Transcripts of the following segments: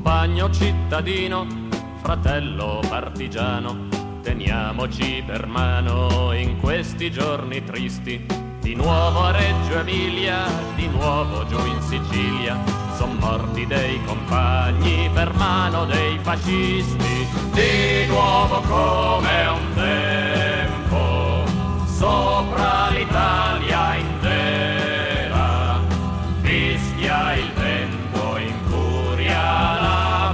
Compagno cittadino, fratello partigiano, teniamoci per mano in questi giorni tristi. Di nuovo a Reggio Emilia, di nuovo giù in Sicilia, son morti dei compagni per mano dei fascisti. Di nuovo come un tempo, sopra l'Italia intera, fischia il vento, infuria la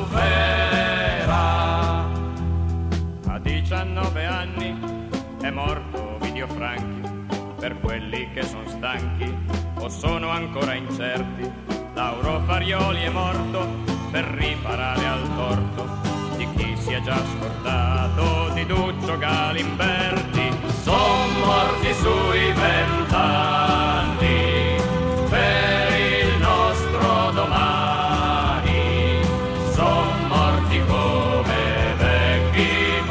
bufera. A 19 anni è morto Ovidio Franchi. Per quelli che sono stanchi o sono ancora incerti, Lauro Farioli è morto per riparare al torto di chi si è già scordato di Duccio Galimberti. Son morti sui 20 anni per il nostro domani, son morti come vecchi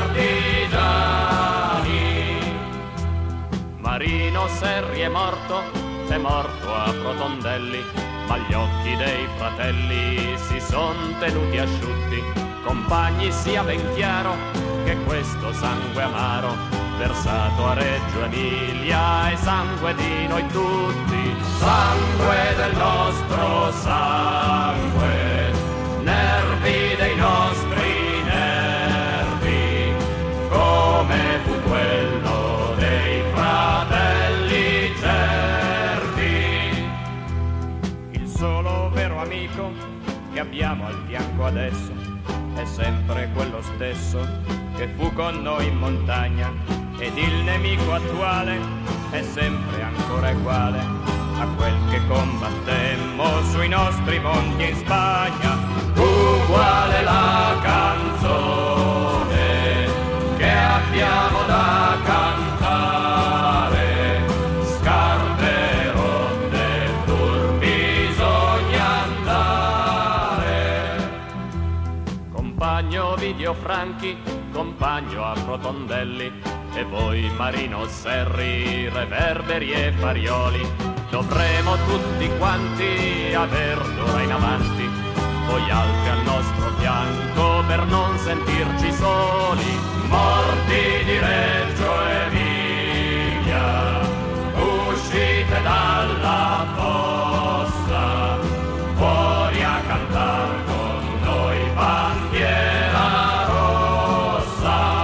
partigiani. Marino Serri è morto a Protondelli, ma gli occhi dei fratelli si son tenuti asciutti. Compagni, sia ben chiaro che questo sangue amaro versato a Reggio Emilia è sangue di noi tutti, sangue del nostro sangue, nervi dei nostri nervi, come fu quello dei fratelli Cervi. Il solo vero amico che abbiamo al fianco adesso è sempre quello stesso che fu con noi in montagna, ed il nemico attuale è sempre ancora uguale a quel che combattemmo sui nostri monti in Spagna. Uguale la canzone che abbiamo da cantare, scarpe rotte pur bisogna andare. Compagno Ovidio Franchi, compagno a Protondelli, e voi Marino Serri, Reverberi e Farioli, dovremo tutti quanti aver d'ora in avanti voi altri al nostro fianco per non sentirci soli. Morti di Reggio Emilia, uscite dalla fossa, fuori a cantar con noi bandiera rossa.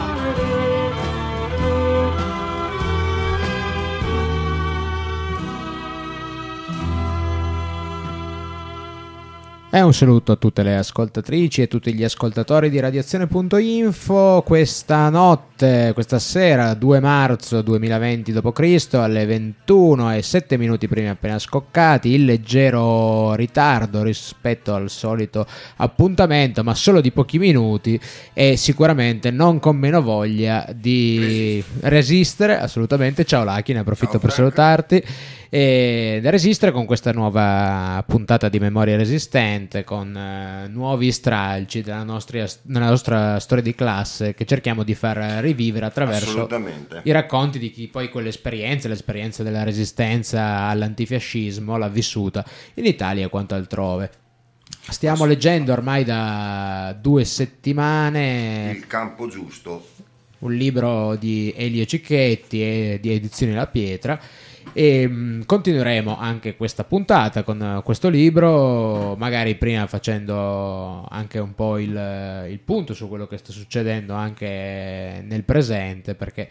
E un saluto a tutte le ascoltatrici e tutti gli ascoltatori di Radiazione.info. Questa notte, questa sera, 2 marzo 2020 d.C., alle 21:07 prima appena scoccati, il leggero ritardo rispetto al solito appuntamento, ma solo di pochi minuti, e sicuramente non con meno voglia di resistere. Assolutamente. Ciao Lucky, ne approfitto per salutarti. E da resistere con questa nuova puntata di Memoria Resistente, con nuovi stralci della nostra storia di classe che cerchiamo di far rivivere attraverso i racconti di chi poi l'esperienza della resistenza all'antifascismo l'ha vissuta in Italia quanto altrove. Stiamo leggendo ormai da 2 settimane Il campo giusto, un libro di Elio Cicchetti e di Edizioni La Pietra, e continueremo anche questa puntata con questo libro, magari prima facendo anche un po' il punto su quello che sta succedendo anche nel presente, perché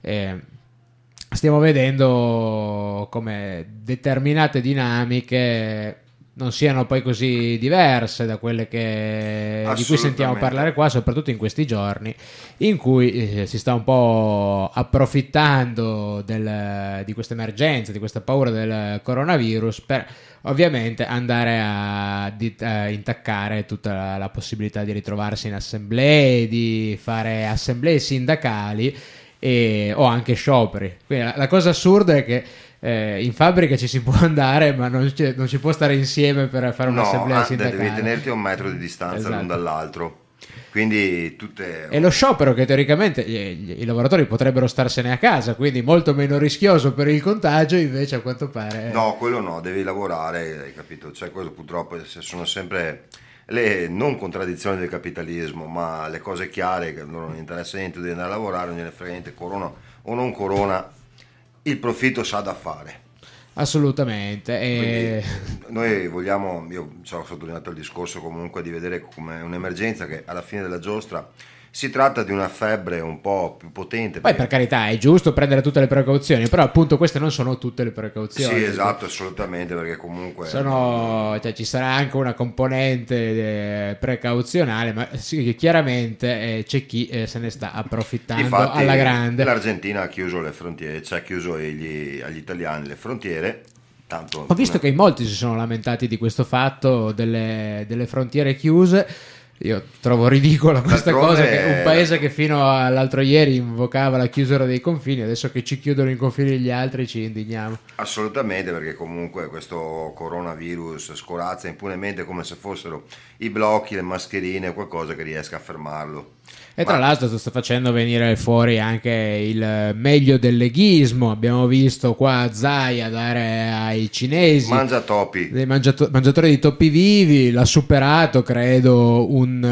stiamo vedendo come determinate dinamiche non siano poi così diverse da quelle di cui sentiamo parlare qua, soprattutto in questi giorni in cui si sta un po' approfittando di questa emergenza, di questa paura del coronavirus, per ovviamente andare a intaccare tutta la possibilità di ritrovarsi in assemblee, di fare assemblee sindacali o anche scioperi. Quindi la cosa assurda è che in fabbrica ci si può andare, ma non si può stare insieme per fare un'assemblea sindacale. Devi tenerti a 1 metro di distanza l'un dall'altro. Quindi E lo sciopero, che teoricamente i lavoratori potrebbero starsene a casa, quindi molto meno rischioso per il contagio, invece a quanto pare no, quello no, devi lavorare, hai capito? Cioè, questo purtroppo sono sempre le non contraddizioni del capitalismo, ma le cose chiare, che non interessa niente di andare a lavorare, non gliene frega niente, corona o non corona, il profitto sa da fare. Assolutamente. Quindi noi vogliamo, io ci ho sottolineato il discorso comunque di vedere come un'emergenza che alla fine della giostra si tratta di una febbre un po' più potente. Poi per carità è giusto prendere tutte le precauzioni, però appunto queste non sono tutte le precauzioni. Sì, esatto, assolutamente, perché comunque cioè, ci sarà anche una componente precauzionale, ma sì, chiaramente c'è chi se ne sta approfittando. Infatti, alla grande. L'Argentina ha chiuso le frontiere, cioè ha chiuso agli italiani le frontiere. Tanto Ho visto che in molti si sono lamentati di questo fatto delle frontiere chiuse. Io trovo ridicola questa cosa, che un paese che fino all'altro ieri invocava la chiusura dei confini, adesso che ci chiudono i confini gli altri ci indigniamo. Assolutamente, perché comunque questo coronavirus scorazza impunemente come se fossero i blocchi, le mascherine, qualcosa che riesca a fermarlo. E tra l'altro sta facendo venire fuori anche il meglio del leghismo. Abbiamo visto qua Zaia dare ai cinesi Mangiatopi, dei mangiatori di topi vivi. L'ha superato, credo,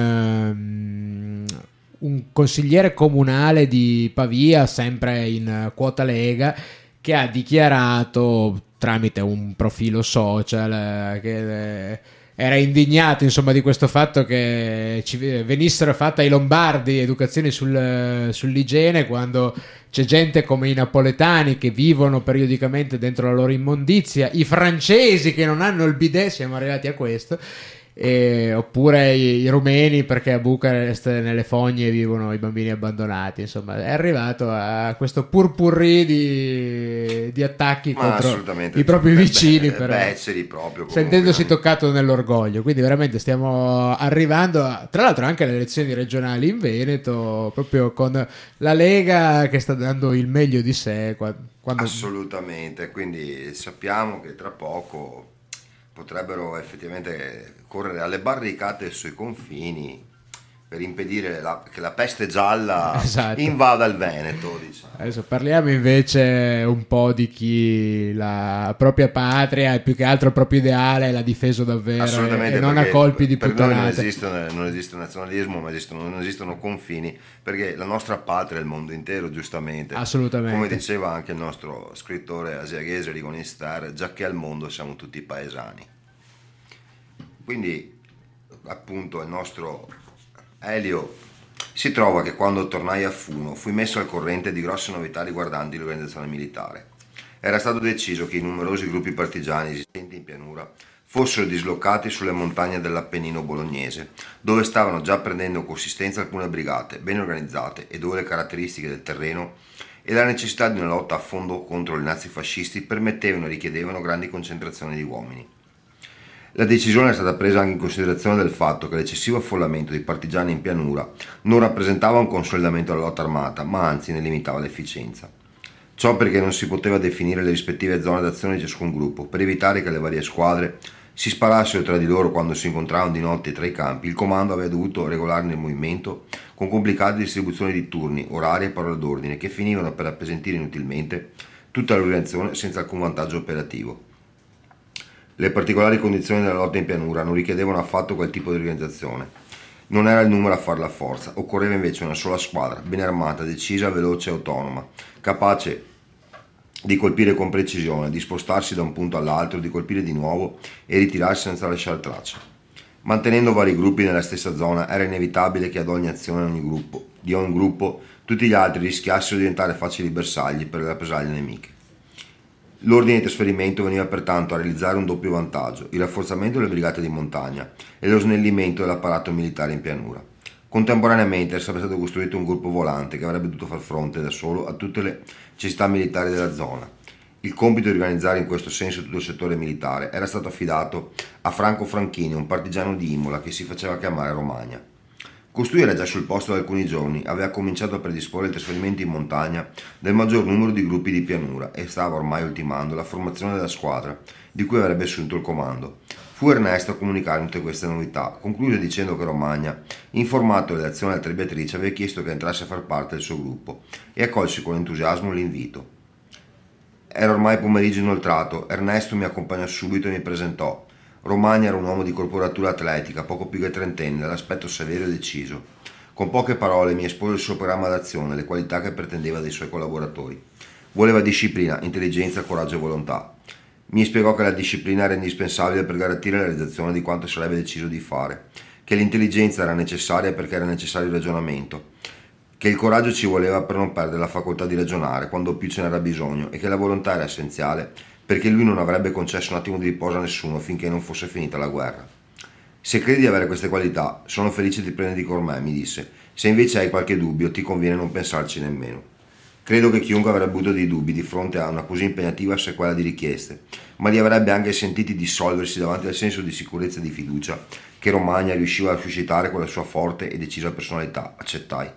un consigliere comunale di Pavia, sempre in quota Lega, che ha dichiarato tramite un profilo social che era indignato, insomma, di questo fatto che ci venissero fatte ai lombardi educazioni sull'igiene, quando c'è gente come i napoletani che vivono periodicamente dentro la loro immondizia, i francesi che non hanno il bidet, siamo arrivati a questo, oppure i rumeni, perché a Bucarest nelle fogne vivono i bambini abbandonati. Insomma, è arrivato a questo purpurri di attacchi contro i propri vicini, beceri proprio, sentendosi toccato nell'orgoglio. Quindi veramente stiamo arrivando tra l'altro anche alle elezioni regionali in Veneto, proprio con la Lega che sta dando il meglio di sé quando... Assolutamente, quindi sappiamo che tra poco potrebbero effettivamente correre alle barricate sui confini per impedire che la peste gialla invada il Veneto, diciamo. Adesso parliamo invece un po' di chi la propria patria e più che altro il proprio ideale l'ha difeso davvero, e non a colpi di puttanate. Non esiste nazionalismo, ma non esistono confini, perché la nostra patria è il mondo intero, giustamente. Assolutamente. Come diceva anche il nostro scrittore asiaghese Rigoni Star, già che al mondo siamo tutti paesani. Quindi appunto il nostro Elio si trova che quando tornai a Funo fui messo al corrente di grosse novità riguardanti l'organizzazione militare. Era stato deciso che i numerosi gruppi partigiani esistenti in pianura fossero dislocati sulle montagne dell'Appennino bolognese, dove stavano già prendendo consistenza alcune brigate ben organizzate e dove le caratteristiche del terreno e la necessità di una lotta a fondo contro i nazifascisti permettevano e richiedevano grandi concentrazioni di uomini. La decisione è stata presa anche in considerazione del fatto che l'eccessivo affollamento dei partigiani in pianura non rappresentava un consolidamento della lotta armata, ma anzi ne limitava l'efficienza. Ciò perché non si poteva definire le rispettive zone d'azione di ciascun gruppo, per evitare che le varie squadre si sparassero tra di loro quando si incontravano di notte tra i campi. Il comando aveva dovuto regolarne il movimento con complicate distribuzioni di turni, orari e parole d'ordine che finivano per appesantire inutilmente tutta l'organizzazione senza alcun vantaggio operativo. Le particolari condizioni della lotta in pianura non richiedevano affatto quel tipo di organizzazione. Non era il numero a fare la forza, occorreva invece una sola squadra, ben armata, decisa, veloce e autonoma, capace di colpire con precisione, di spostarsi da un punto all'altro, di colpire di nuovo e ritirarsi senza lasciare traccia. Mantenendo vari gruppi nella stessa zona, era inevitabile che ad ogni azione di ogni gruppo tutti gli altri rischiassero di diventare facili bersagli per le rappresaglie nemiche. L'ordine di trasferimento veniva pertanto a realizzare un doppio vantaggio: il rafforzamento delle brigate di montagna e lo snellimento dell'apparato militare in pianura. Contemporaneamente sarebbe stato costruito un gruppo volante che avrebbe dovuto far fronte da solo a tutte le necessità militari della zona. Il compito di organizzare in questo senso tutto il settore militare era stato affidato a Franco Franchini, un partigiano di Imola che si faceva chiamare Romagna. Costui era già sul posto da alcuni giorni, aveva cominciato a predisporre il trasferimento in montagna del maggior numero di gruppi di pianura e stava ormai ultimando la formazione della squadra di cui avrebbe assunto il comando. Fu Ernesto a comunicare tutte queste novità, concluse dicendo che Romagna, informato delle azioni del Beatrice, aveva chiesto che entrasse a far parte del suo gruppo e accolse con entusiasmo l'invito. Era ormai pomeriggio inoltrato, Ernesto mi accompagnò subito e mi presentò. Romagna era un uomo di corporatura atletica, poco più che trentenne, dall'aspetto severo e deciso. Con poche parole mi espose il suo programma d'azione, le qualità che pretendeva dai suoi collaboratori. Voleva disciplina, intelligenza, coraggio e volontà. Mi spiegò che la disciplina era indispensabile per garantire la realizzazione di quanto sarebbe deciso di fare, che l'intelligenza era necessaria perché era necessario il ragionamento, che il coraggio ci voleva per non perdere la facoltà di ragionare quando più ce n'era bisogno e che la volontà era essenziale perché lui non avrebbe concesso un attimo di riposo a nessuno finché non fosse finita la guerra. Se credi di avere queste qualità, sono felice di prenderti con me, mi disse. Se invece hai qualche dubbio, ti conviene non pensarci nemmeno. Credo che chiunque avrebbe avuto dei dubbi di fronte a una così impegnativa sequela di richieste, ma li avrebbe anche sentiti dissolversi davanti al senso di sicurezza e di fiducia che Romagna riusciva a suscitare con la sua forte e decisa personalità. Accettai.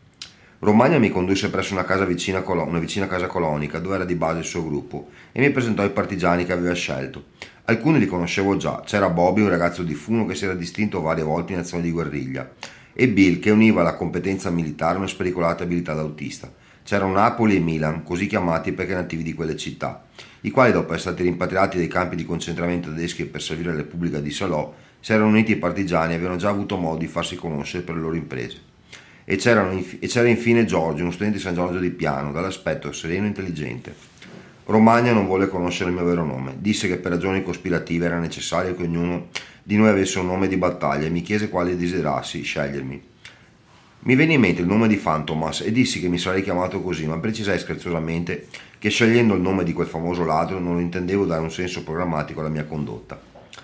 Romagna mi condusse presso una vicina casa colonica dove era di base il suo gruppo e mi presentò i partigiani che aveva scelto. Alcuni li conoscevo già, c'era Bobby, un ragazzo di Funo che si era distinto varie volte in azioni di guerriglia, e Bill che univa alla competenza militare una spericolata abilità d'autista. C'erano Napoli e Milan, così chiamati perché nativi di quelle città, i quali dopo essere stati rimpatriati dai campi di concentramento tedeschi per servire la Repubblica di Salò, si erano uniti ai partigiani e avevano già avuto modo di farsi conoscere per le loro imprese. E c'era infine Giorgio, uno studente di San Giorgio di Piano, dall'aspetto sereno e intelligente. Romagna non volle conoscere il mio vero nome, disse che per ragioni cospirative era necessario che ognuno di noi avesse un nome di battaglia e mi chiese quale desiderassi scegliermi. Mi venne in mente il nome di Fantomas e dissi che mi sarei chiamato così, ma precisai scherzosamente che scegliendo il nome di quel famoso ladro non intendevo dare un senso programmatico alla mia condotta.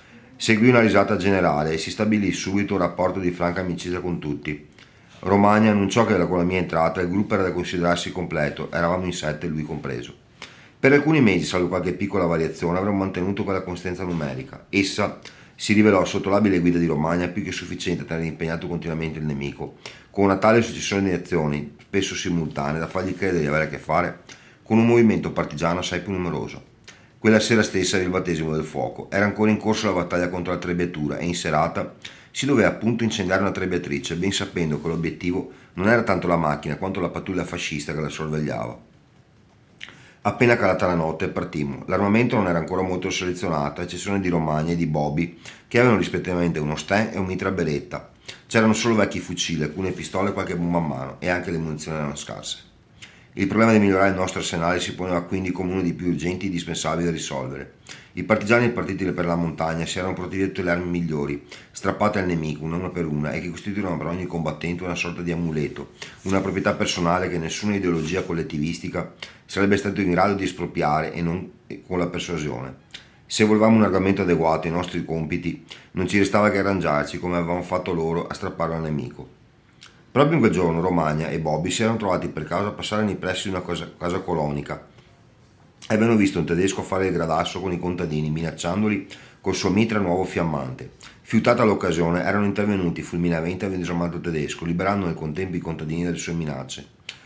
Seguì una risata generale e si stabilì subito un rapporto di franca amicizia con tutti. Romagna annunciò che con la mia entrata il gruppo era da considerarsi completo, eravamo in 7, lui compreso. Per alcuni mesi, salvo qualche piccola variazione, avremmo mantenuto quella consistenza numerica. Essa si rivelò sotto l'abile guida di Romagna più che sufficiente a tenere impegnato continuamente il nemico, con una tale successione di azioni, spesso simultanee, da fargli credere di avere a che fare con un movimento partigiano assai più numeroso. Quella sera stessa era il battesimo del fuoco, era ancora in corso la battaglia contro la trebbiatura e in serata si doveva appunto incendiare una trebbiatrice, ben sapendo che l'obiettivo non era tanto la macchina quanto la pattuglia fascista che la sorvegliava. Appena calata la notte partimmo. L'armamento non era ancora molto selezionato, a eccezione di Romagna e di Bobby, che avevano rispettivamente uno Sten e un mitra beretta. C'erano solo vecchi fucili, alcune pistole e qualche bomba a mano, e anche le munizioni erano scarse. Il problema di migliorare il nostro arsenale si poneva quindi come uno dei più urgenti e indispensabili da risolvere. I partigiani partiti per la montagna si erano provati tutte le armi migliori, strappate al nemico una per una e che costituivano per ogni combattente una sorta di amuleto, una proprietà personale che nessuna ideologia collettivistica sarebbe stato in grado di espropriare e non con la persuasione. Se volevamo un argomento adeguato ai nostri compiti, non ci restava che arrangiarci, come avevamo fatto loro, a strapparlo al nemico. Proprio in quel giorno Romagna e Bobby si erano trovati per caso a passare nei pressi di una casa colonica e avevano visto un tedesco fare il gradasso con i contadini, minacciandoli col suo mitra nuovo fiammante. Fiutata l'occasione, erano intervenuti fulminamente e avevano disarmato il tedesco, liberando nel contempo i contadini dalle sue minacce.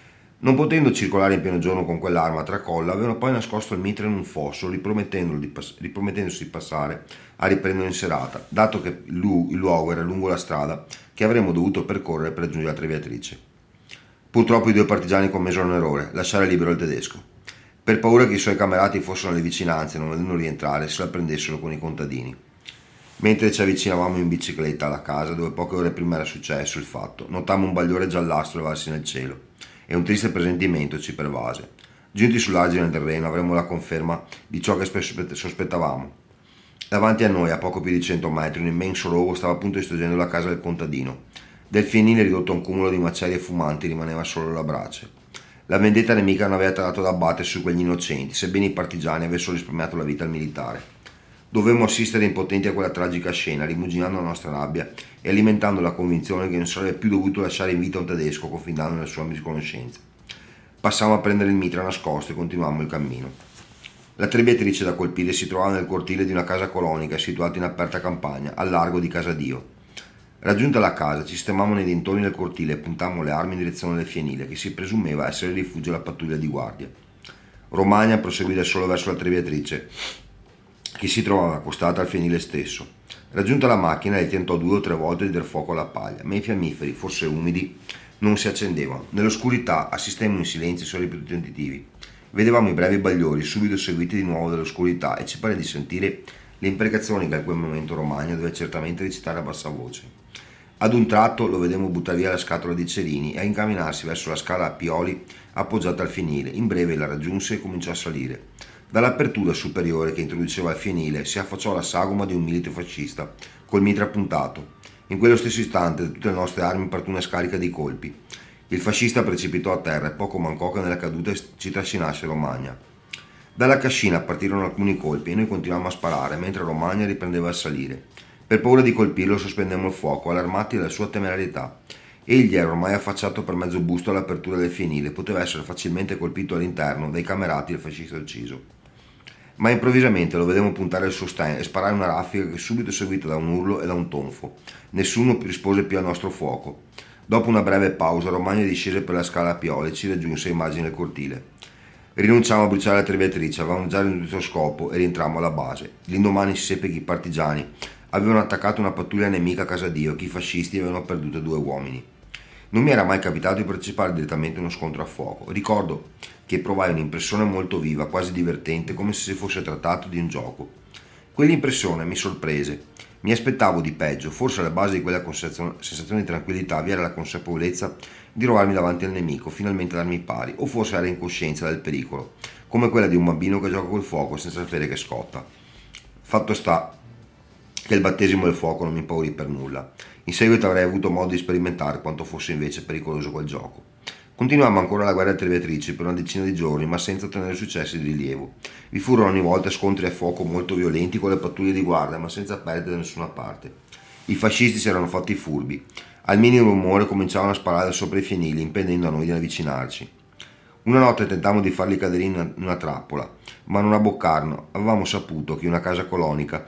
Non potendo circolare in pieno giorno con quell'arma a tracolla, avevano poi nascosto il mitra in un fosso, ripromettendosi di passare a riprenderlo in serata, dato che il luogo era lungo la strada che avremmo dovuto percorrere per raggiungere la Trebbiatrice. Purtroppo i due partigiani commisero un errore, lasciare libero il tedesco. Per paura che i suoi camerati fossero nelle vicinanze e non volevano rientrare, se la prendessero con i contadini. Mentre ci avvicinavamo in bicicletta alla casa dove poche ore prima era successo il fatto, notammo un bagliore giallastro levarsi nel cielo e un triste presentimento ci pervase. Giunti sull'argine del terreno avremmo la conferma di ciò che sospettavamo. Davanti a noi, a poco più di 100 metri, un immenso rogo stava appunto distruggendo la casa del contadino. Del fienile ridotto a un cumulo di macerie fumanti rimaneva solo la brace. La vendetta nemica non aveva tratto da abbattere su quegli innocenti, sebbene i partigiani avessero risparmiato la vita al militare. Dovemmo assistere impotenti a quella tragica scena, rimuginando la nostra rabbia e alimentando la convinzione che non sarebbe più dovuto lasciare in vita un tedesco, confidando nella sua misconoscenza. Passammo a prendere il mitra nascosto e continuammo il cammino. La trebbiatrice da colpire si trovava nel cortile di una casa colonica situata in aperta campagna, al largo di Casadio. Raggiunta la casa, ci sistemammo nei dintorni del cortile e puntammo le armi in direzione del fienile, che si presumeva essere il rifugio della pattuglia di guardia. Romagna proseguì da solo verso la trebbiatrice, che si trovava accostata al fienile stesso. Raggiunta la macchina, le tentò 2 o 3 volte di dar fuoco alla paglia, ma i fiammiferi, forse umidi, non si accendevano. Nell'oscurità assistemmo in silenzio ai suoi ripetuti tentativi. Vedevamo i brevi bagliori subito seguiti di nuovo dall'oscurità e ci pare di sentire le imprecazioni che a quel momento Romagna doveva certamente recitare a bassa voce. Ad un tratto lo vedemmo buttare via la scatola di cerini e a incamminarsi verso la scala a pioli appoggiata al fienile. In breve la raggiunse e cominciò a salire. Dall'apertura superiore che introduceva il fienile si affacciò la sagoma di un milite fascista col mitra puntato. In quello stesso istante da tutte le nostre armi partì una scarica di colpi. Il fascista precipitò a terra e poco mancò che nella caduta ci trascinasse Romagna. Dalla cascina partirono alcuni colpi e noi continuammo a sparare mentre Romagna riprendeva a salire. Per paura di colpirlo sospendemmo il fuoco, allarmati dalla sua temerarietà. Egli era ormai affacciato per mezzo busto all'apertura del fienile, poteva essere facilmente colpito all'interno dai camerati del fascista ucciso. Ma improvvisamente lo vedemmo puntare il suo stand e sparare una raffica che subito seguita da un urlo e da un tonfo. Nessuno rispose più al nostro fuoco. Dopo una breve pausa Romagna discese per la scala a piole e ci raggiunse ai margini del cortile. Rinunciamo a bruciare la treviatrice, avevamo già raggiunto il scopo e rientrammo alla base. L'indomani si seppe che i partigiani avevano attaccato una pattuglia nemica a Casadio e che i fascisti avevano perduto 2 uomini. Non mi era mai capitato di partecipare direttamente a uno scontro a fuoco. Ricordo che provai un'impressione molto viva, quasi divertente, come se si fosse trattato di un gioco. Quell'impressione mi sorprese. Mi aspettavo di peggio, forse alla base di quella sensazione di tranquillità vi era la consapevolezza di trovarmi davanti al nemico, finalmente darmi pari, o forse era incoscienza del pericolo, come quella di un bambino che gioca col fuoco senza sapere che scotta. Fatto sta che il battesimo del fuoco non mi impaurì per nulla. In seguito avrei avuto modo di sperimentare quanto fosse invece pericoloso quel gioco. Continuammo ancora la guerra treviatrici per una decina di giorni, ma senza ottenere successi di rilievo. Vi furono ogni volta scontri a fuoco molto violenti con le pattuglie di guardia, ma senza perdite da nessuna parte. I fascisti si erano fatti furbi. Al minimo rumore cominciavano a sparare da sopra i fienili, impedendo a noi di avvicinarci. Una notte tentammo di farli cadere in una trappola, ma non abboccarono. Avevamo saputo che in una casa colonica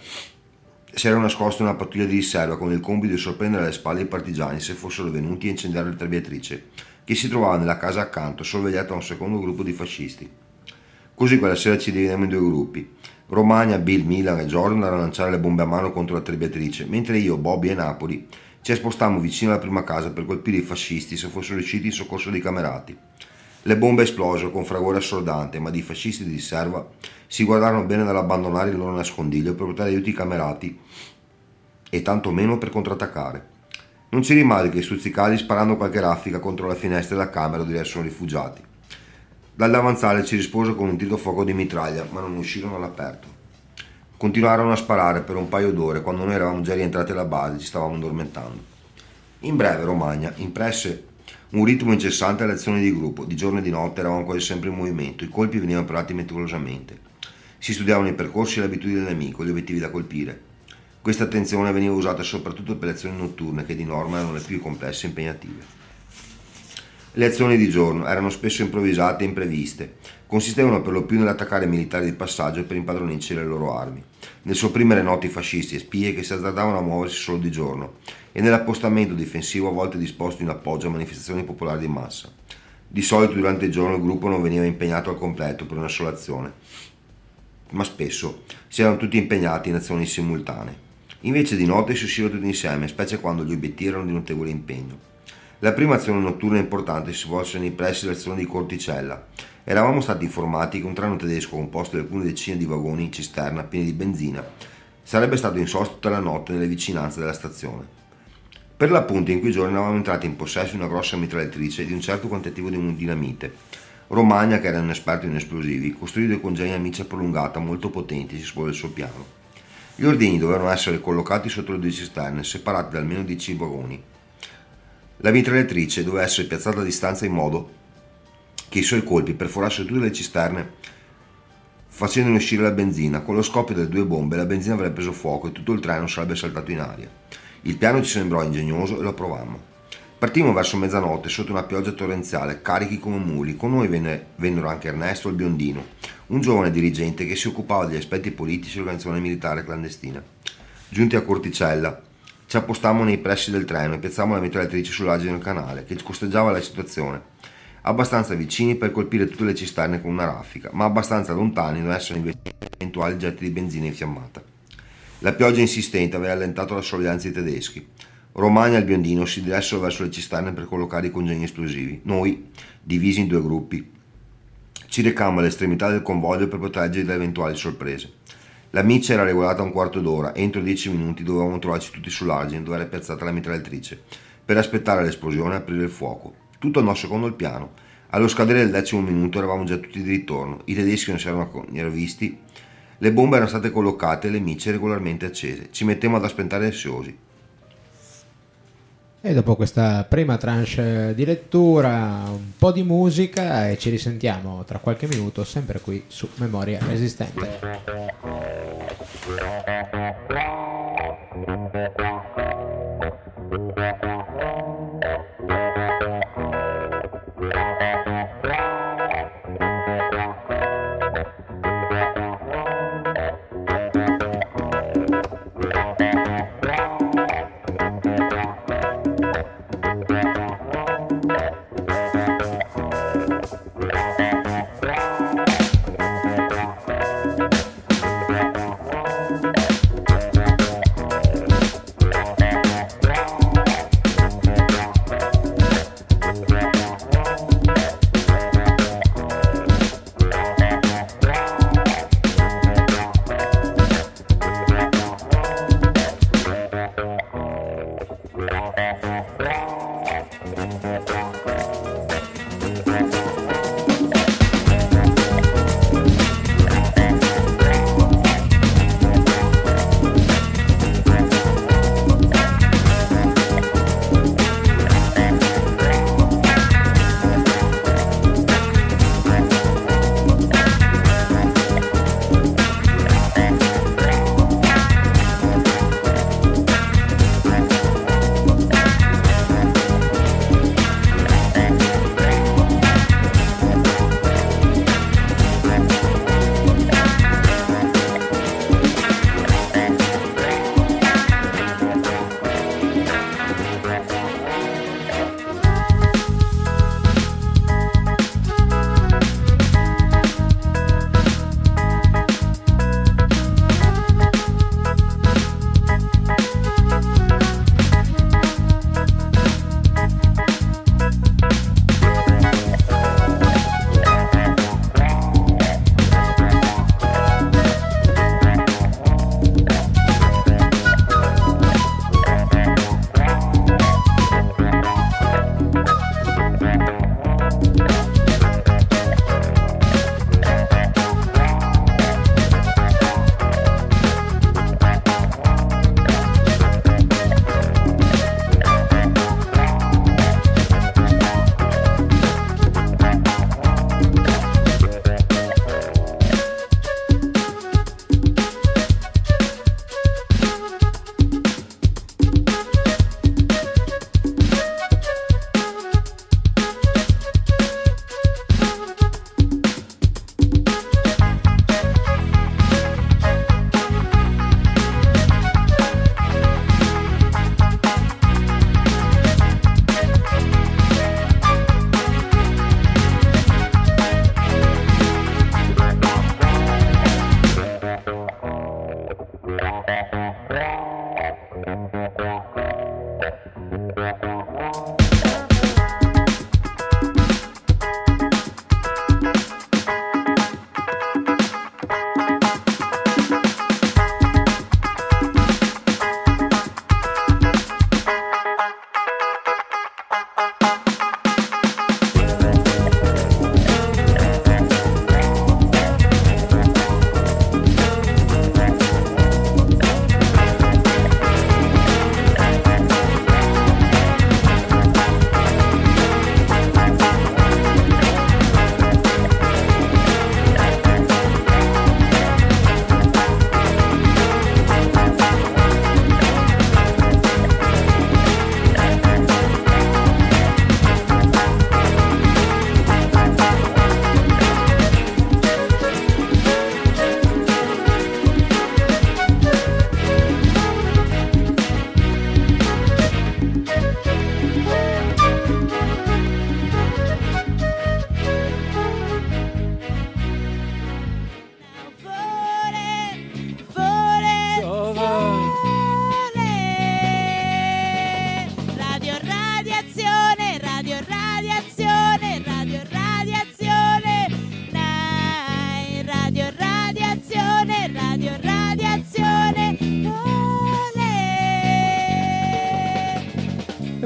si era nascosta una pattuglia di riserva con il compito di sorprendere alle spalle i partigiani se fossero venuti a incendiare la treviatrice, che si trovava nella casa accanto, sorvegliata da un secondo gruppo di fascisti. Così quella sera ci dividemmo in 2 gruppi. Romagna, Bill, Milan e Jordan andavano a lanciare le bombe a mano contro la treviatrice, mentre io, Bobby e Napoli ci spostammo vicino alla prima casa per colpire i fascisti se fossero riusciti in soccorso dei camerati. Le bombe esplosero con fragore assordante, ma i fascisti di riserva si guardarono bene dall'abbandonare il loro nascondiglio per portare aiuti ai camerati e tanto meno per contrattaccare. Non ci rimase che stuzzicarli sparando qualche raffica contro la finestra della camera dove erano rifugiati. Dall'avanzale ci risposero con un tiro a fuoco di mitraglia, ma non uscirono all'aperto. Continuarono a sparare per un paio d'ore. Quando noi eravamo già rientrati alla base ci stavamo addormentando. In breve Romagna impresse un ritmo incessante alle azioni di gruppo. Di giorno e di notte eravamo quasi sempre in movimento, i colpi venivano operati meticolosamente. Si studiavano i percorsi e le abitudini del nemico, gli obiettivi da colpire. Questa attenzione veniva usata soprattutto per le azioni notturne, che di norma erano le più complesse e impegnative. Le azioni di giorno erano spesso improvvisate e impreviste, consistevano per lo più nell'attaccare militari di passaggio per impadronirci le loro armi, nel sopprimere noti fascisti e spie che si azzardavano a muoversi solo di giorno e nell'appostamento difensivo a volte disposto in appoggio a manifestazioni popolari di massa. Di solito durante il giorno il gruppo non veniva impegnato al completo per una sola azione, ma spesso si erano tutti impegnati in azioni simultanee. Invece di notte si usciva tutti insieme, specie quando gli obiettivi erano di notevole impegno. La prima azione notturna importante si svolse nei pressi dell'azione di Corticella. Eravamo stati informati che un treno tedesco composto di alcune decine di vagoni in cisterna pieni di benzina sarebbe stato in sosta tutta la notte nelle vicinanze della stazione. Per l'appunto in quei giorni eravamo entrati in possesso di una grossa mitragliatrice e di un certo quantitativo di dinamite. Romagna, che era un esperto in esplosivi, costruì 2 congegni a miccia prolungata molto potenti si espose il suo piano. Gli ordini dovevano essere collocati sotto le 2 cisterne, separati da almeno 10 vagoni. La mitragliatrice doveva essere piazzata a distanza in modo che i suoi colpi perforassero tutte le cisterne facendone uscire la benzina. Con lo scoppio delle 2 bombe la benzina avrebbe preso fuoco e tutto il treno sarebbe saltato in aria. Il piano ci sembrò ingegnoso e lo approvammo. Partimmo verso mezzanotte sotto una pioggia torrenziale, carichi come muli. Con noi vennero anche Ernesto il Biondino, un giovane dirigente che si occupava degli aspetti politici dell'organizzazione militare clandestina. Giunti a Corticella, ci appostammo nei pressi del treno e piazzammo la mitragliatrice sull'argine del canale, che costeggiava la situazione, abbastanza vicini per colpire tutte le cisterne con una raffica, ma abbastanza lontani da essere investiti eventuali getti di benzina infiammata. La pioggia insistente aveva allentato la sorveglianza dei tedeschi. Romagna e il Biondino si diressero verso le cisterne per collocare i congegni esplosivi. Noi, divisi in 2 gruppi, ci recammo all'estremità del convoglio per proteggerli da eventuali sorprese. La miccia era regolata a un quarto d'ora, entro 10 minuti dovevamo trovarci tutti sull'argine dove era piazzata la mitragliatrice, per aspettare l'esplosione e aprire il fuoco. Tutto andò secondo il piano. Allo scadere del 10° minuto eravamo già tutti di ritorno, i tedeschi non si erano visti, le bombe erano state collocate e le micce regolarmente accese. Ci mettemmo ad aspettare ansiosi. E dopo questa prima tranche di lettura, un po' di musica e ci risentiamo tra qualche minuto, sempre qui su Memoria Resistente.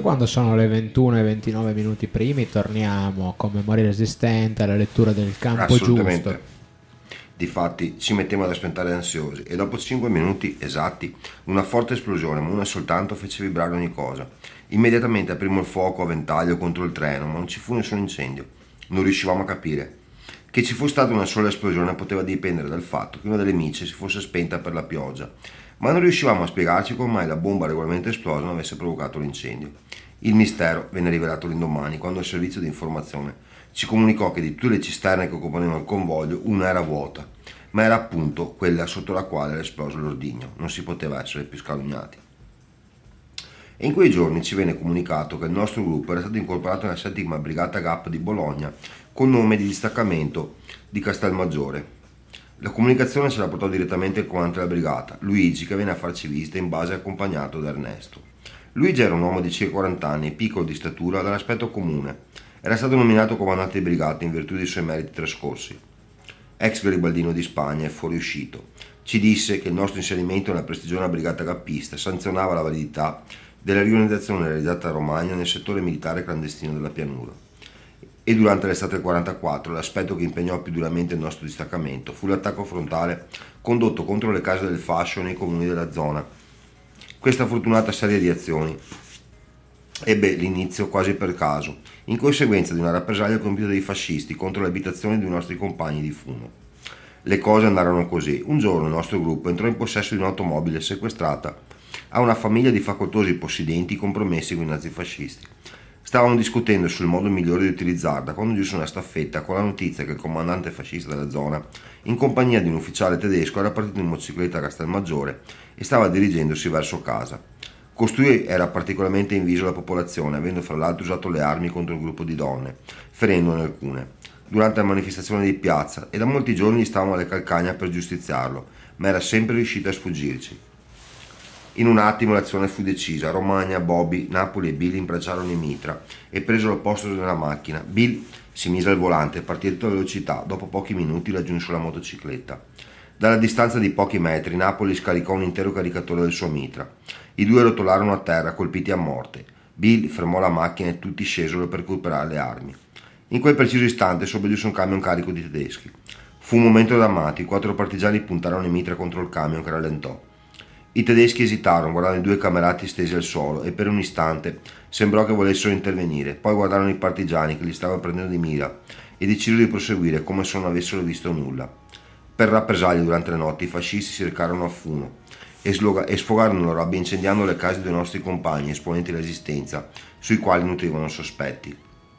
quando sono le 21 e 29 minuti primi torniamo con Memoria Resistente alla lettura del campo giusto. Difatti ci mettiamo ad aspettare ansiosi e dopo 5 minuti esatti una forte esplosione, ma una soltanto, fece vibrare ogni cosa. Immediatamente aprimmo il fuoco a ventaglio contro il treno, ma non ci fu nessun incendio. Non riuscivamo a capire. Che ci fu stata una sola esplosione poteva dipendere dal fatto che una delle micce si fosse spenta per la pioggia, ma non riuscivamo a spiegarci come mai la bomba regolarmente esplosa non avesse provocato l'incendio. Il mistero venne rivelato l'indomani, quando il servizio di informazione ci comunicò che di tutte le cisterne che occupavano il convoglio una era vuota, ma era appunto quella sotto la quale era esploso l'ordigno. Non si poteva essere più scalugnati. E in quei giorni ci venne comunicato che il nostro gruppo era stato incorporato nella 7ª Brigata GAP di Bologna col nome di distaccamento di Castelmaggiore. La comunicazione ce la portò direttamente il comandante della brigata, Luigi, che venne a farci visita in base accompagnato da Ernesto. Luigi era un uomo di circa 40 anni, piccolo di statura, dall'aspetto comune. Era stato nominato comandante di brigata in virtù dei suoi meriti trascorsi. Ex garibaldino di Spagna e fuoriuscito, ci disse che il nostro inserimento nella prestigiosa brigata gappista sanzionava la validità della riorganizzazione realizzata a Romagna nel settore militare clandestino della pianura. E durante l'estate del 44 l'aspetto che impegnò più duramente il nostro distaccamento fu l'attacco frontale condotto contro le case del fascio nei comuni della zona. Questa fortunata serie di azioni ebbe l'inizio quasi per caso, in conseguenza di una rappresaglia compiuta dai fascisti contro le abitazioni dei nostri compagni di fumo. Le cose andarono così. Un giorno il nostro gruppo entrò in possesso di un'automobile sequestrata a una famiglia di facoltosi possidenti compromessi con i nazifascisti. Stavano discutendo sul modo migliore di utilizzarla quando giunse una staffetta con la notizia che il comandante fascista della zona, in compagnia di un ufficiale tedesco, era partito in motocicletta a Castelmaggiore e stava dirigendosi verso casa. Costui era particolarmente inviso alla popolazione, avendo fra l'altro usato le armi contro il gruppo di donne, ferendone alcune, durante la manifestazione di piazza, e da molti giorni gli stavamo alle calcagna per giustiziarlo, ma era sempre riuscito a sfuggirci. In un attimo l'azione fu decisa. Romagna, Bobby, Napoli e Bill imbracciarono in mitra e presero il posto della macchina. Bill si mise al volante e partì a tutta velocità. Dopo pochi minuti raggiunse la motocicletta. Dalla distanza di pochi metri Napoli scaricò un intero caricatore del suo mitra. I due rotolarono a terra, colpiti a morte. Bill fermò la macchina e tutti scesero per recuperare le armi. In quel preciso istante sobbe un camion carico di tedeschi. Fu un momento drammatico. I 4 partigiani puntarono in mitra contro il camion, che rallentò. I tedeschi esitarono, guardando i 2 camerati stesi al suolo, e per un istante sembrò che volessero intervenire. Poi guardarono i partigiani che li stavano prendendo di mira e decisero di proseguire come se non avessero visto nulla. Per rappresaglia, durante la notte i fascisti si recarono a Funo e sfogarono la rabbia incendiando le case dei nostri compagni esponenti della Resistenza, sui quali nutrivano sospetti.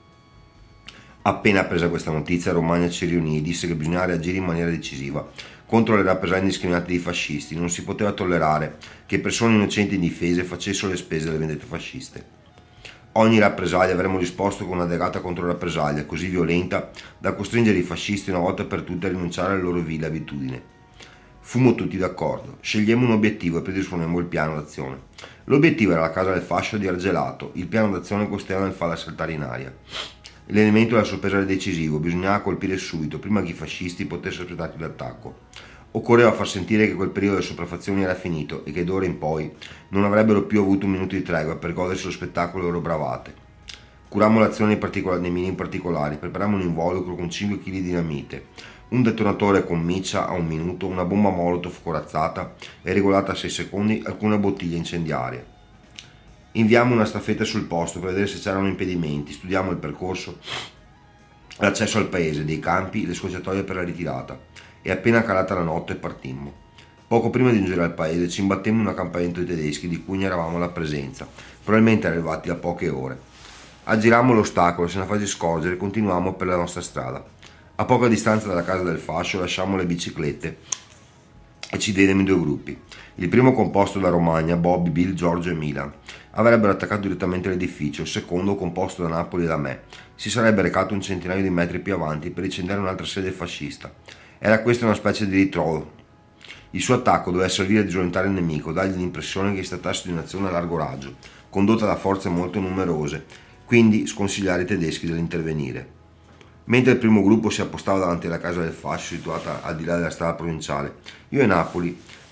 Appena appresa questa notizia, Romagna ci riunì e disse che bisognava reagire in maniera decisiva contro le rappresaglie indiscriminate dei fascisti. Non si poteva tollerare che persone innocenti e indifese facessero le spese delle vendette fasciste. Ogni rappresaglia avremmo risposto con una derata contro rappresaglia, così violenta da costringere i fascisti una volta per tutte a rinunciare alle loro vile abitudini. Fummo tutti d'accordo, scegliemmo un obiettivo e predisponemmo il piano d'azione. L'obiettivo era la casa del fascio di Argelato. Il piano d'azione consisteva nel farla saltare in aria. L'elemento della sorpresa era decisivo, bisognava colpire subito, prima che i fascisti potessero aspettarci l'attacco. Occorreva far sentire che quel periodo di sopraffazione era finito e che d'ora in poi non avrebbero più avuto un minuto di tregua per godersi lo spettacolo delle loro bravate. Curammo l'azione nei mini in particolari, preparammo un involucro con 5 kg di dinamite, un detonatore con miccia a 1 minuto, una bomba molotov corazzata e regolata a 6 secondi, alcune bottiglie incendiarie. Inviammo una staffetta sul posto per vedere se c'erano impedimenti, studiammo il percorso, l'accesso al paese, dei campi, le scorciatoie per la ritirata, e appena calata la notte partimmo. Poco prima di giungere al paese ci imbattemmo in un accampamento di tedeschi di cui ignoravamo la presenza, probabilmente arrivati da poche ore. Aggirammo l'ostacolo e senza farci scorgere continuammo per la nostra strada. A poca distanza dalla casa del fascio lasciammo le biciclette e ci dividemmo in 2 gruppi. Il primo, composto da Romagna, Bobby, Bill, Giorgio e Milan, avrebbero attaccato direttamente l'edificio. Il secondo, composto da Napoli e da me, si sarebbe recato un centinaio di metri più avanti per incendiare un'altra sede fascista. Era questa una specie di ritrovo. Il suo attacco doveva servire a disorientare il nemico, dargli l'impressione che si trattasse di un'azione a largo raggio, condotta da forze molto numerose, quindi sconsigliare ai tedeschi dell'intervenire. Mentre il primo gruppo si appostava davanti alla casa del fascio, situata al di là della strada provinciale, io e Napoli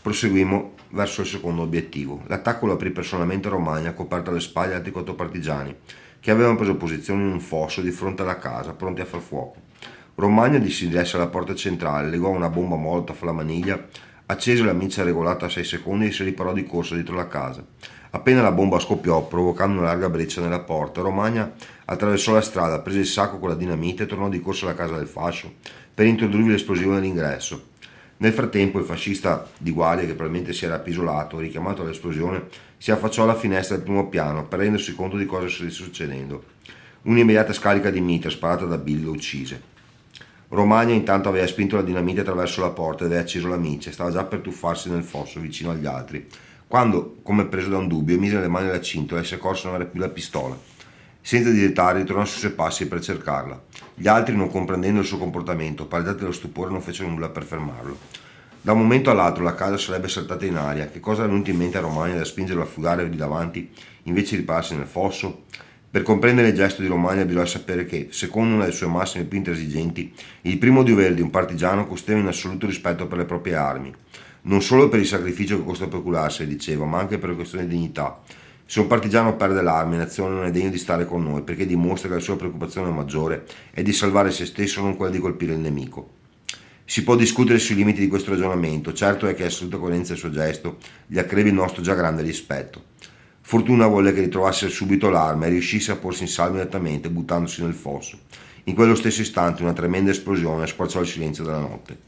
proseguimmo verso il secondo obiettivo. L'attacco lo aprì personalmente Romagna, coperto alle spalle altri 4 partigiani, che avevano preso posizione in un fosso di fronte alla casa, pronti a far fuoco. Romagna si diresse alla porta centrale, legò una bomba Molotov alla maniglia, accese la miccia regolata a 6 secondi e si riparò di corsa dietro la casa. Appena la bomba scoppiò, provocando una larga breccia nella porta, Romagna attraversò la strada, prese il sacco con la dinamite e tornò di corsa alla casa del fascio per introdurvi l'esplosione all'ingresso. Nel frattempo il fascista di guardia, che probabilmente si era appisolato, richiamato all'esplosione, si affacciò alla finestra del primo piano per rendersi conto di cosa stesse succedendo. Un'immediata scarica di mitra sparata da Billy lo uccise. Romagna intanto aveva spinto la dinamite attraverso la porta ed aveva acceso la miccia, stava già per tuffarsi nel fosso vicino agli altri, quando, come preso da un dubbio, mise le mani alla cintola e si accorse di non avere più la pistola. Senza esitare ritornò sui suoi passi per cercarla. Gli altri, non comprendendo il suo comportamento, palesati dallo stupore, non fecero nulla per fermarlo. Da un momento all'altro la casa sarebbe saltata in aria. Che cosa era venuto in mente a Romagna da spingerlo a fugare di davanti invece di ripararsi nel fosso? Per comprendere il gesto di Romagna bisogna sapere che, secondo una delle sue massime più intransigenti, il primo dovere di un partigiano consisteva in assoluto rispetto per le proprie armi, non solo per il sacrificio che costa procurarsi, diceva, ma anche per questione di dignità. Se un partigiano perde l'arma in azione non è degno di stare con noi, perché dimostra che la sua preoccupazione maggiore è di salvare se stesso, non quella di colpire il nemico. Si può discutere sui limiti di questo ragionamento, certo è che in assoluta coerenza del suo gesto gli accrebbe il nostro già grande rispetto. Fortuna volle che ritrovasse subito l'arma e riuscisse a porsi in salvo immediatamente, buttandosi nel fosso. In quello stesso istante una tremenda esplosione squarciò il silenzio della notte.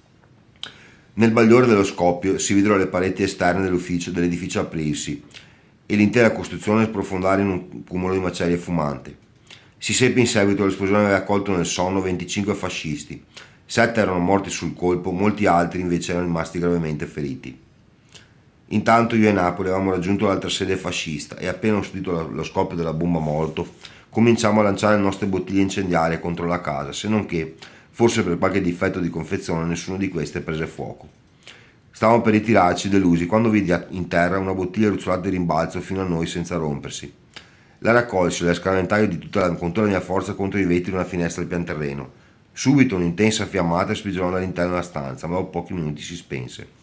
Nel bagliore dello scoppio si videro le pareti esterne dell'edificio aprirsi e l'intera costruzione sprofondare in un cumulo di macerie fumante. Si seppe in seguito che l'esplosione aveva colto nel sonno 25 fascisti. 7 erano morti sul colpo, molti altri invece erano rimasti gravemente feriti. Intanto io e Napoli avevamo raggiunto l'altra sede fascista e appena udito lo scoppio della bomba Molotov cominciamo a lanciare le nostre bottiglie incendiarie contro la casa, se non che, forse per qualche difetto di confezione, nessuno di queste prese fuoco. Stavamo per ritirarci delusi quando vidi in terra una bottiglia ruzzolata di rimbalzo fino a noi senza rompersi. La raccolsi e la scaventai con tutta la mia forza contro i vetri di una finestra del pian terreno. Subito un'intensa fiammata sprigionò dall'interno della stanza, ma dopo pochi minuti si spense.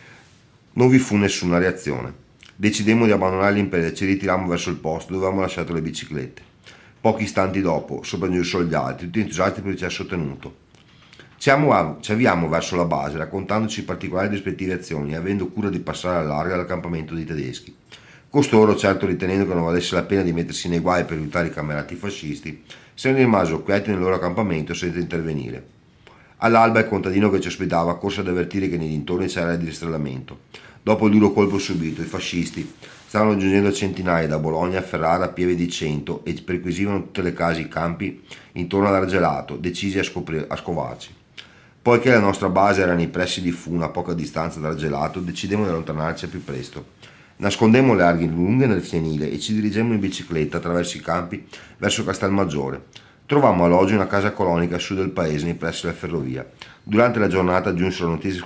Non vi fu nessuna reazione. Decidemmo di abbandonare l'impresa e ci ritirammo verso il posto dove avevamo lasciato le biciclette. Pochi istanti dopo sopraggiunsero gli altri, tutti entusiasti per il successo ottenuto. Ci avviamo verso la base, raccontandoci i particolari delle rispettive azioni e avendo cura di passare alla larga dall'accampamento dei tedeschi. Costoro, certo ritenendo che non valesse la pena di mettersi nei guai per aiutare i camerati fascisti, se ne rimasero quieti nel loro accampamento senza intervenire. All'alba il contadino che ci ospitava corse ad avvertire che nei dintorni c'era il rastrellamento. Dopo il duro colpo subito, i fascisti stavano giungendo centinaia da Bologna a Ferrara a pieve di 100 e perquisivano tutte le case e i campi intorno ad Argelato, decisi a scovarci. Poiché la nostra base era nei pressi di Funa, a poca distanza da Argelato, decidemmo di allontanarci al più presto. Nascondemmo le arghe lunghe nel fienile e ci dirigemmo in bicicletta attraverso i campi verso Castelmaggiore. Trovammo alloggio in una casa colonica a sud del paese, nei pressi della ferrovia. Durante la giornata giunsero notizie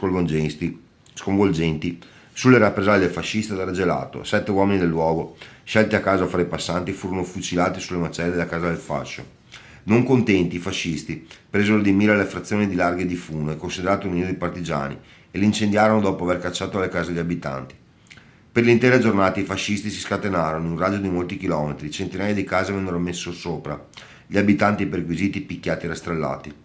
sconvolgenti sulle rappresaglie fasciste da Argelato. 7 uomini del luogo, scelti a caso fra i passanti, furono fucilati sulle macerie della casa del fascio. Non contenti, i fascisti presero di mira le frazioni di Larghe di Funo, considerato un nido di partigiani, e li incendiarono dopo aver cacciato le case degli abitanti. Per l'intera giornata i fascisti si scatenarono in un raggio di molti chilometri, centinaia di case vennero messe sopra, gli abitanti perquisiti, picchiati e rastrellati.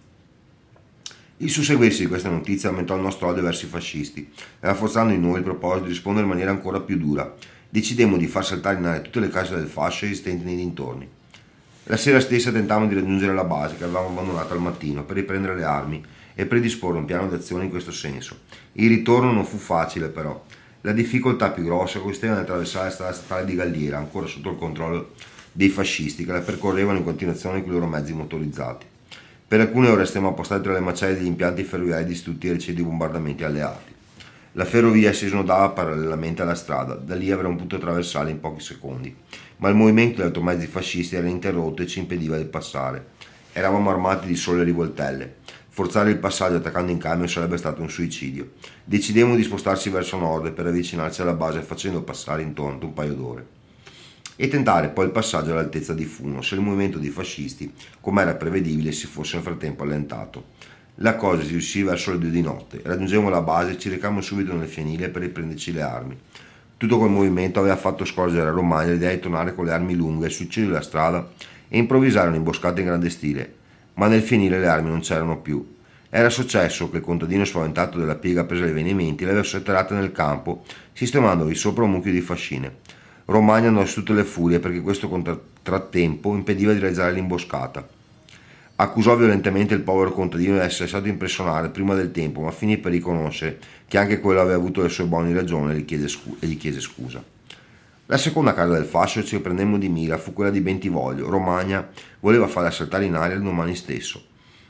Il susseguirsi di questa notizia aumentò il nostro odio verso i fascisti e rafforzando in noi il proposito di rispondere in maniera ancora più dura, decidemmo di far saltare in aria tutte le case del fascio esistenti nei dintorni. La sera stessa tentavamo di raggiungere la base che avevamo abbandonato al mattino per riprendere le armi e predisporre un piano d'azione in questo senso. Il ritorno non fu facile però. La difficoltà più grossa consisteva nell'attraversare la strada statale di Galliera, ancora sotto il controllo dei fascisti che la percorrevano in continuazione con i loro mezzi motorizzati. Per alcune ore stiamo appostati tra le macerie degli impianti ferroviari distrutti e riceventi di bombardamenti alleati. La ferrovia si snodava parallelamente alla strada, da lì avremmo potuto attraversarla in pochi secondi, ma il movimento degli automezzi fascisti era interrotto e ci impediva di passare. Eravamo armati di sole rivoltelle. Forzare il passaggio attaccando in camion sarebbe stato un suicidio. Decidemmo di spostarsi verso nord per avvicinarci alla base facendo passare intorno un paio d'ore e tentare poi il passaggio all'altezza di Funo se il movimento dei fascisti, come era prevedibile, si fosse nel frattempo allentato. La cosa si riuscì verso le 2 di notte. Raggiungemmo la base e ci recammo subito nel fienile per riprenderci le armi. Tutto quel movimento aveva fatto scorgere a Romagna l'idea di tornare con le armi lunghe sul ciglio della strada e improvvisare un'imboscata in grande stile, ma nel fienile le armi non c'erano più. Era successo che il contadino spaventato della piega presa dai avvenimenti le avesse atterrate nel campo, sistemandovi sopra un mucchio di fascine. Romagna andò su tutte le furie perché questo contrattempo impediva di realizzare l'imboscata. Accusò violentemente il povero contadino di essere stato impressionato prima del tempo, ma finì per riconoscere che anche quello aveva avuto le sue buone ragioni e gli chiese scusa. La seconda casa del fascio che ci prendemmo di mira fu quella di Bentivoglio. Romagna voleva farla saltare in aria domani stesso.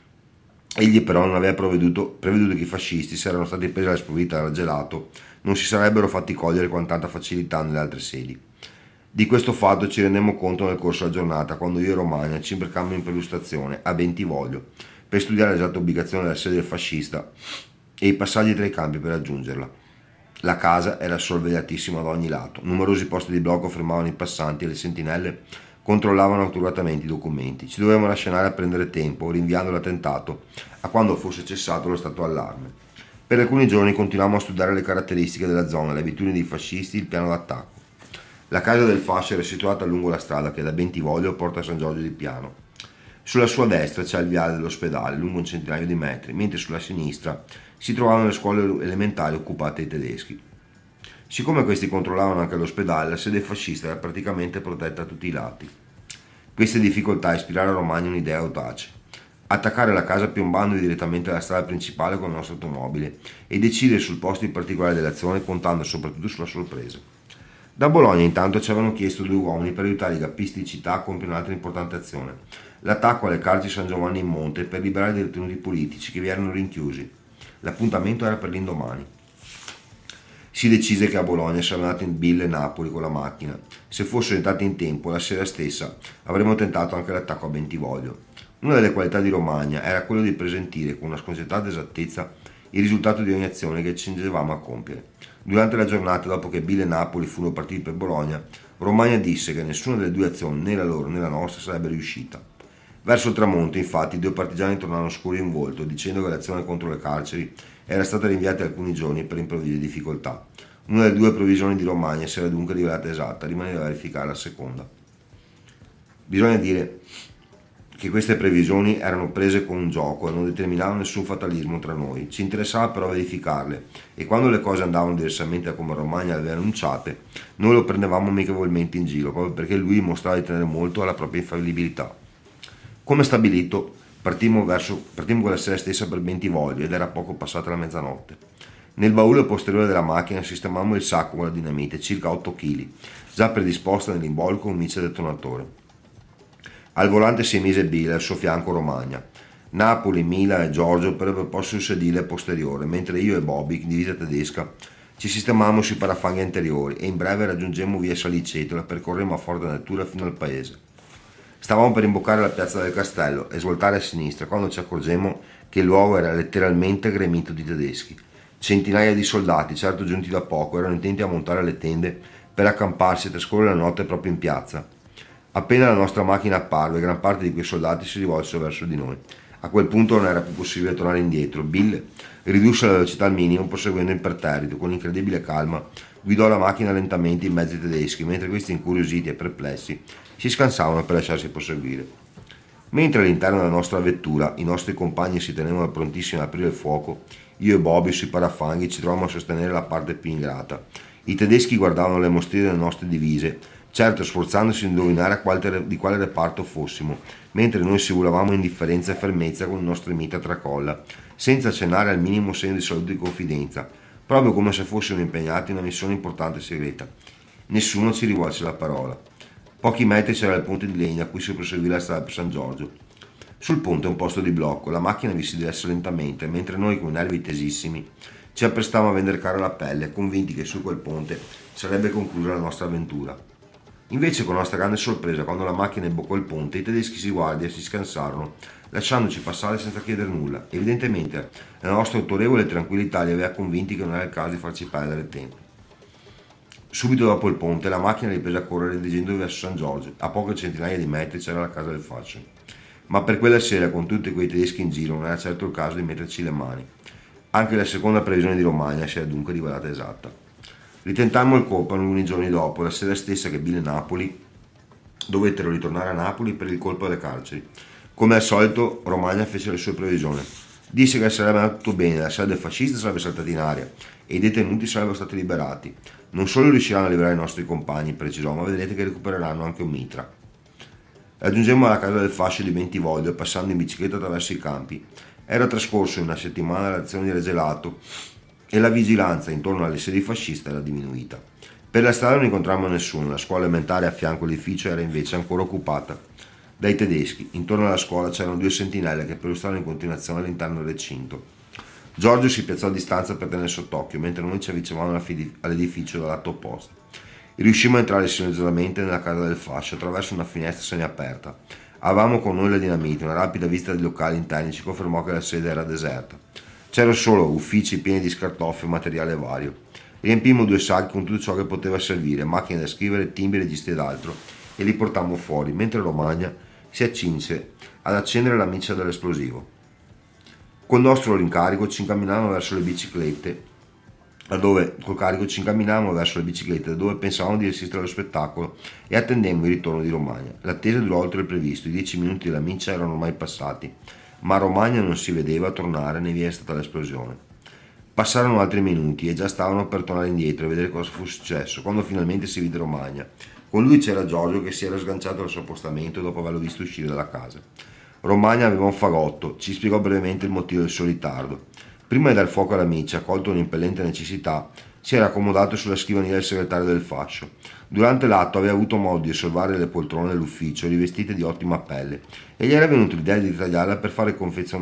Egli però non aveva preveduto che i fascisti, se erano stati presi alla sprovvista dal gelato, non si sarebbero fatti cogliere con tanta facilità nelle altre sedi. Di questo fatto ci rendemmo conto nel corso della giornata, quando io e Romagna ci imbarcammo in perlustrazione a Bentivoglio per studiare l'esatta ubicazione della sede del fascista e i passaggi tra i campi per raggiungerla. La casa era sorvegliatissima da ogni lato, numerosi posti di blocco fermavano i passanti e le sentinelle controllavano accuratamente i documenti. Ci dovevamo rassegnare a prendere tempo, rinviando l'attentato a quando fosse cessato lo stato d'allarme. Per alcuni giorni continuammo a studiare le caratteristiche della zona, le abitudini dei fascisti, il piano d'attacco. La casa del fascio era situata lungo la strada che da Bentivoglio porta a San Giorgio di Piano. Sulla sua destra c'è il viale dell'ospedale, lungo un centinaio di metri, mentre sulla sinistra si trovavano le scuole elementari occupate dai tedeschi. Siccome questi controllavano anche l'ospedale, la sede fascista era praticamente protetta a tutti i lati. Queste difficoltà ispirarono a Romagna un'idea audace: attaccare la casa piombando direttamente alla strada principale con la nostra automobile e decidere sul posto in particolare dell'azione, contando soprattutto sulla sorpresa. Da Bologna intanto ci avevano chiesto 2 uomini per aiutare i gappisti di città a compiere un'altra importante azione: l'attacco alle carceri San Giovanni in Monte per liberare i detenuti politici che vi erano rinchiusi. L'appuntamento era per l'indomani. Si decise che a Bologna sarebbero andati in Bille e Napoli con la macchina. Se fossero entrati in tempo, la sera stessa avremmo tentato anche l'attacco a Bentivoglio. Una delle qualità di Romagna era quello di presentire con una sconcertata esattezza il risultato di ogni azione che ci cingevamo a compiere. Durante la giornata, dopo che Bille e Napoli furono partiti per Bologna, Romagna disse che nessuna delle 2 azioni, né la loro né la nostra, sarebbe riuscita. Verso il tramonto, infatti, i 2 partigiani tornarono scuri in volto, dicendo che l'azione contro le carceri era stata rinviata alcuni giorni per improvvise difficoltà. Una delle 2 previsioni di Romagna si era dunque rivelata esatta, rimaneva da verificare la seconda. Bisogna dire che queste previsioni erano prese con un gioco e non determinavano nessun fatalismo tra noi. Ci interessava però verificarle, e quando le cose andavano diversamente da come Romagna le aveva annunciate, noi lo prendevamo amichevolmente in giro, proprio perché lui mostrava di tenere molto alla propria infallibilità. Come stabilito, partimmo quella sera stessa per Bentivoglio ed era poco passata la mezzanotte. Nel baule posteriore della macchina sistemammo il sacco con la dinamite, circa 8 kg, già predisposta nell'imbolco un mice detonatore. Al volante si mise Bile, al suo fianco Romagna. Napoli, Mila e Giorgio per posto sul sedile posteriore, mentre io e Bobby, in divisa tedesca, ci sistemammo sui parafanghi anteriori e in breve raggiungemmo via Salicetola e percorremmo a forte natura fino al paese. Stavamo per imboccare la piazza del castello e svoltare a sinistra quando ci accorgemmo che il luogo era letteralmente gremito di tedeschi. Centinaia di soldati, certo giunti da poco, erano intenti a montare le tende per accamparsi e trascorrere la notte proprio in piazza. Appena la nostra macchina apparve, gran parte di quei soldati si rivolsero verso di noi. A quel punto non era più possibile tornare indietro. Bill ridusse la velocità al minimo, proseguendo imperterrito. Con incredibile calma guidò la macchina lentamente in mezzo ai tedeschi, mentre questi, incuriositi e perplessi, si scansavano per lasciarsi proseguire. Mentre all'interno della nostra vettura i nostri compagni si tenevano prontissimi ad aprire il fuoco, io e Bobby sui parafanghi ci trovavamo a sostenere la parte più ingrata. I tedeschi guardavano le mostriere delle nostre divise, certo sforzandosi di indovinare di quale reparto fossimo, mentre noi simulavamo indifferenza e fermezza con il nostro mitra tracolla, senza accennare al minimo segno di saluto e di confidenza, proprio come se fossimo impegnati in una missione importante e segreta. Nessuno ci rivolse la parola. Pochi metri c'era il ponte di legna a cui si proseguì la strada per San Giorgio. Sul ponte un posto di blocco, la macchina vi si diresse lentamente, mentre noi, con nervi tesissimi, ci apprestavamo a vendere cara la pelle, convinti che su quel ponte sarebbe conclusa la nostra avventura. Invece, con nostra grande sorpresa, quando la macchina imboccò il ponte, i tedeschi si guardia e si scansarono, lasciandoci passare senza chiedere nulla. Evidentemente la nostra autorevole tranquillità li aveva convinti che non era il caso di farci perdere tempo. Subito dopo il ponte la macchina riprese a correre dirigendosi verso San Giorgio. A poche centinaia di metri c'era la casa del fascio. ma per quella sera con tutti quei tedeschi in giro non era certo il caso di metterci le mani. Anche la seconda previsione di Romagna si era dunque rivelata esatta. Ritentammo il colpo alcuni giorni dopo, la sera stessa che Bill e Napoli dovettero ritornare a Napoli per il colpo alle carceri. Come al solito Romagna fece le sue previsioni. Disse che sarebbe andato tutto bene, la sede fascista sarebbe saltata in aria e i detenuti sarebbero stati liberati. Non solo riusciranno a liberare i nostri compagni, precisò, ma vedrete che recupereranno anche un mitra. Raggiungemmo la casa del fascio di Bentivoglio passando in bicicletta attraverso i campi. Era trascorso una settimana dall'azione di Regelato e la vigilanza intorno alle sedi fasciste era diminuita. Per la strada non incontrammo nessuno, la scuola elementare a fianco all'edificio era invece ancora occupata dai tedeschi. Intorno alla scuola c'erano 2 sentinelle che perlustavano in continuazione all'interno del recinto. Giorgio si piazzò a distanza per tenere sott'occhio, mentre noi ci avvicinavamo all'edificio dal lato opposto. Riuscimmo a entrare silenziosamente nella casa del fascio attraverso una finestra semiaperta. Avevamo con noi la dinamite, una rapida vista dei locali interni ci confermò che la sede era deserta. C'erano solo uffici pieni di scartoffie e materiale vario. Riempimmo 2 sacchi con tutto ciò che poteva servire, macchine da scrivere, timbri, registri ed altro, e li portammo fuori, mentre Romagna si accinse ad accendere la miccia dell'esplosivo. Col nostro incarico ci incamminavamo verso le biciclette, da dove pensavamo di assistere allo spettacolo e attendemmo il ritorno di Romagna. L'attesa durò oltre il previsto, i 10 minuti della miccia erano ormai passati, ma Romagna non si vedeva tornare né vi è stata l'esplosione. Passarono altri minuti e già stavano per tornare indietro e vedere cosa fu successo, quando finalmente si vide Romagna. Con lui c'era Giorgio che si era sganciato dal suo appostamento dopo averlo visto uscire dalla casa. Romagna aveva un fagotto, ci spiegò brevemente il motivo del suo ritardo. Prima di dar fuoco alla miccia, colto un'impellente necessità, si era accomodato sulla scrivania del segretario del fascio. Durante l'atto aveva avuto modo di osservare le poltrone dell'ufficio rivestite di ottima pelle e gli era venuta l'idea di ritagliarla per farne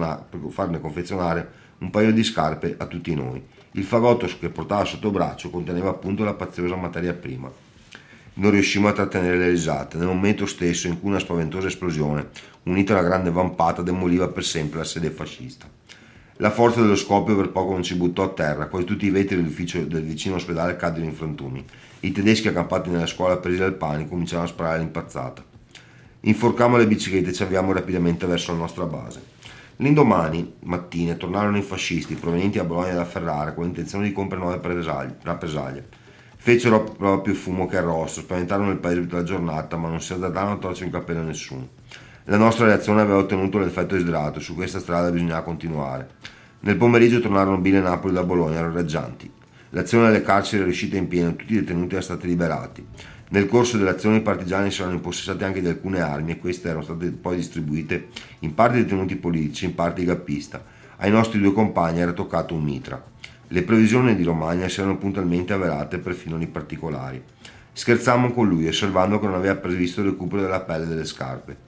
confezionare un paio di scarpe a tutti noi. Il fagotto che portava sotto braccio conteneva appunto la preziosa materia prima. Non riuscimmo a trattenere le risate, nel momento stesso in cui una spaventosa esplosione, unita a una grande vampata, demoliva per sempre la sede fascista. La forza dello scoppio per poco non ci buttò a terra, quasi tutti i vetri dell'ufficio del vicino ospedale caddero in frantumi. I tedeschi accampati nella scuola presi dal panico cominciarono a sparare all'impazzata. Inforcammo le biciclette e ci avviammo rapidamente verso la nostra base. L'indomani mattine tornarono i fascisti provenienti da Bologna e da Ferrara con l'intenzione di compiere nuove rappresaglie. Fecero proprio fumo che arrosto, spaventarono il paese tutta la giornata, ma non si azzardarono a torcere in cappello a nessuno. La nostra reazione aveva ottenuto l'effetto desiderato, su questa strada bisognava continuare. Nel pomeriggio tornarono Bill e Napoli da Bologna, raggianti. L'azione alle carceri era riuscita in pieno, tutti i detenuti erano stati liberati. Nel corso dell'azione i partigiani si erano impossessati anche di alcune armi e queste erano state poi distribuite in parte ai detenuti politici, in parte ai gappista. Ai nostri 2 compagni era toccato un mitra. Le previsioni di Romagna si erano puntualmente avverate perfino nei particolari. Scherzammo con lui, osservando che non aveva previsto il recupero della pelle da scarpe.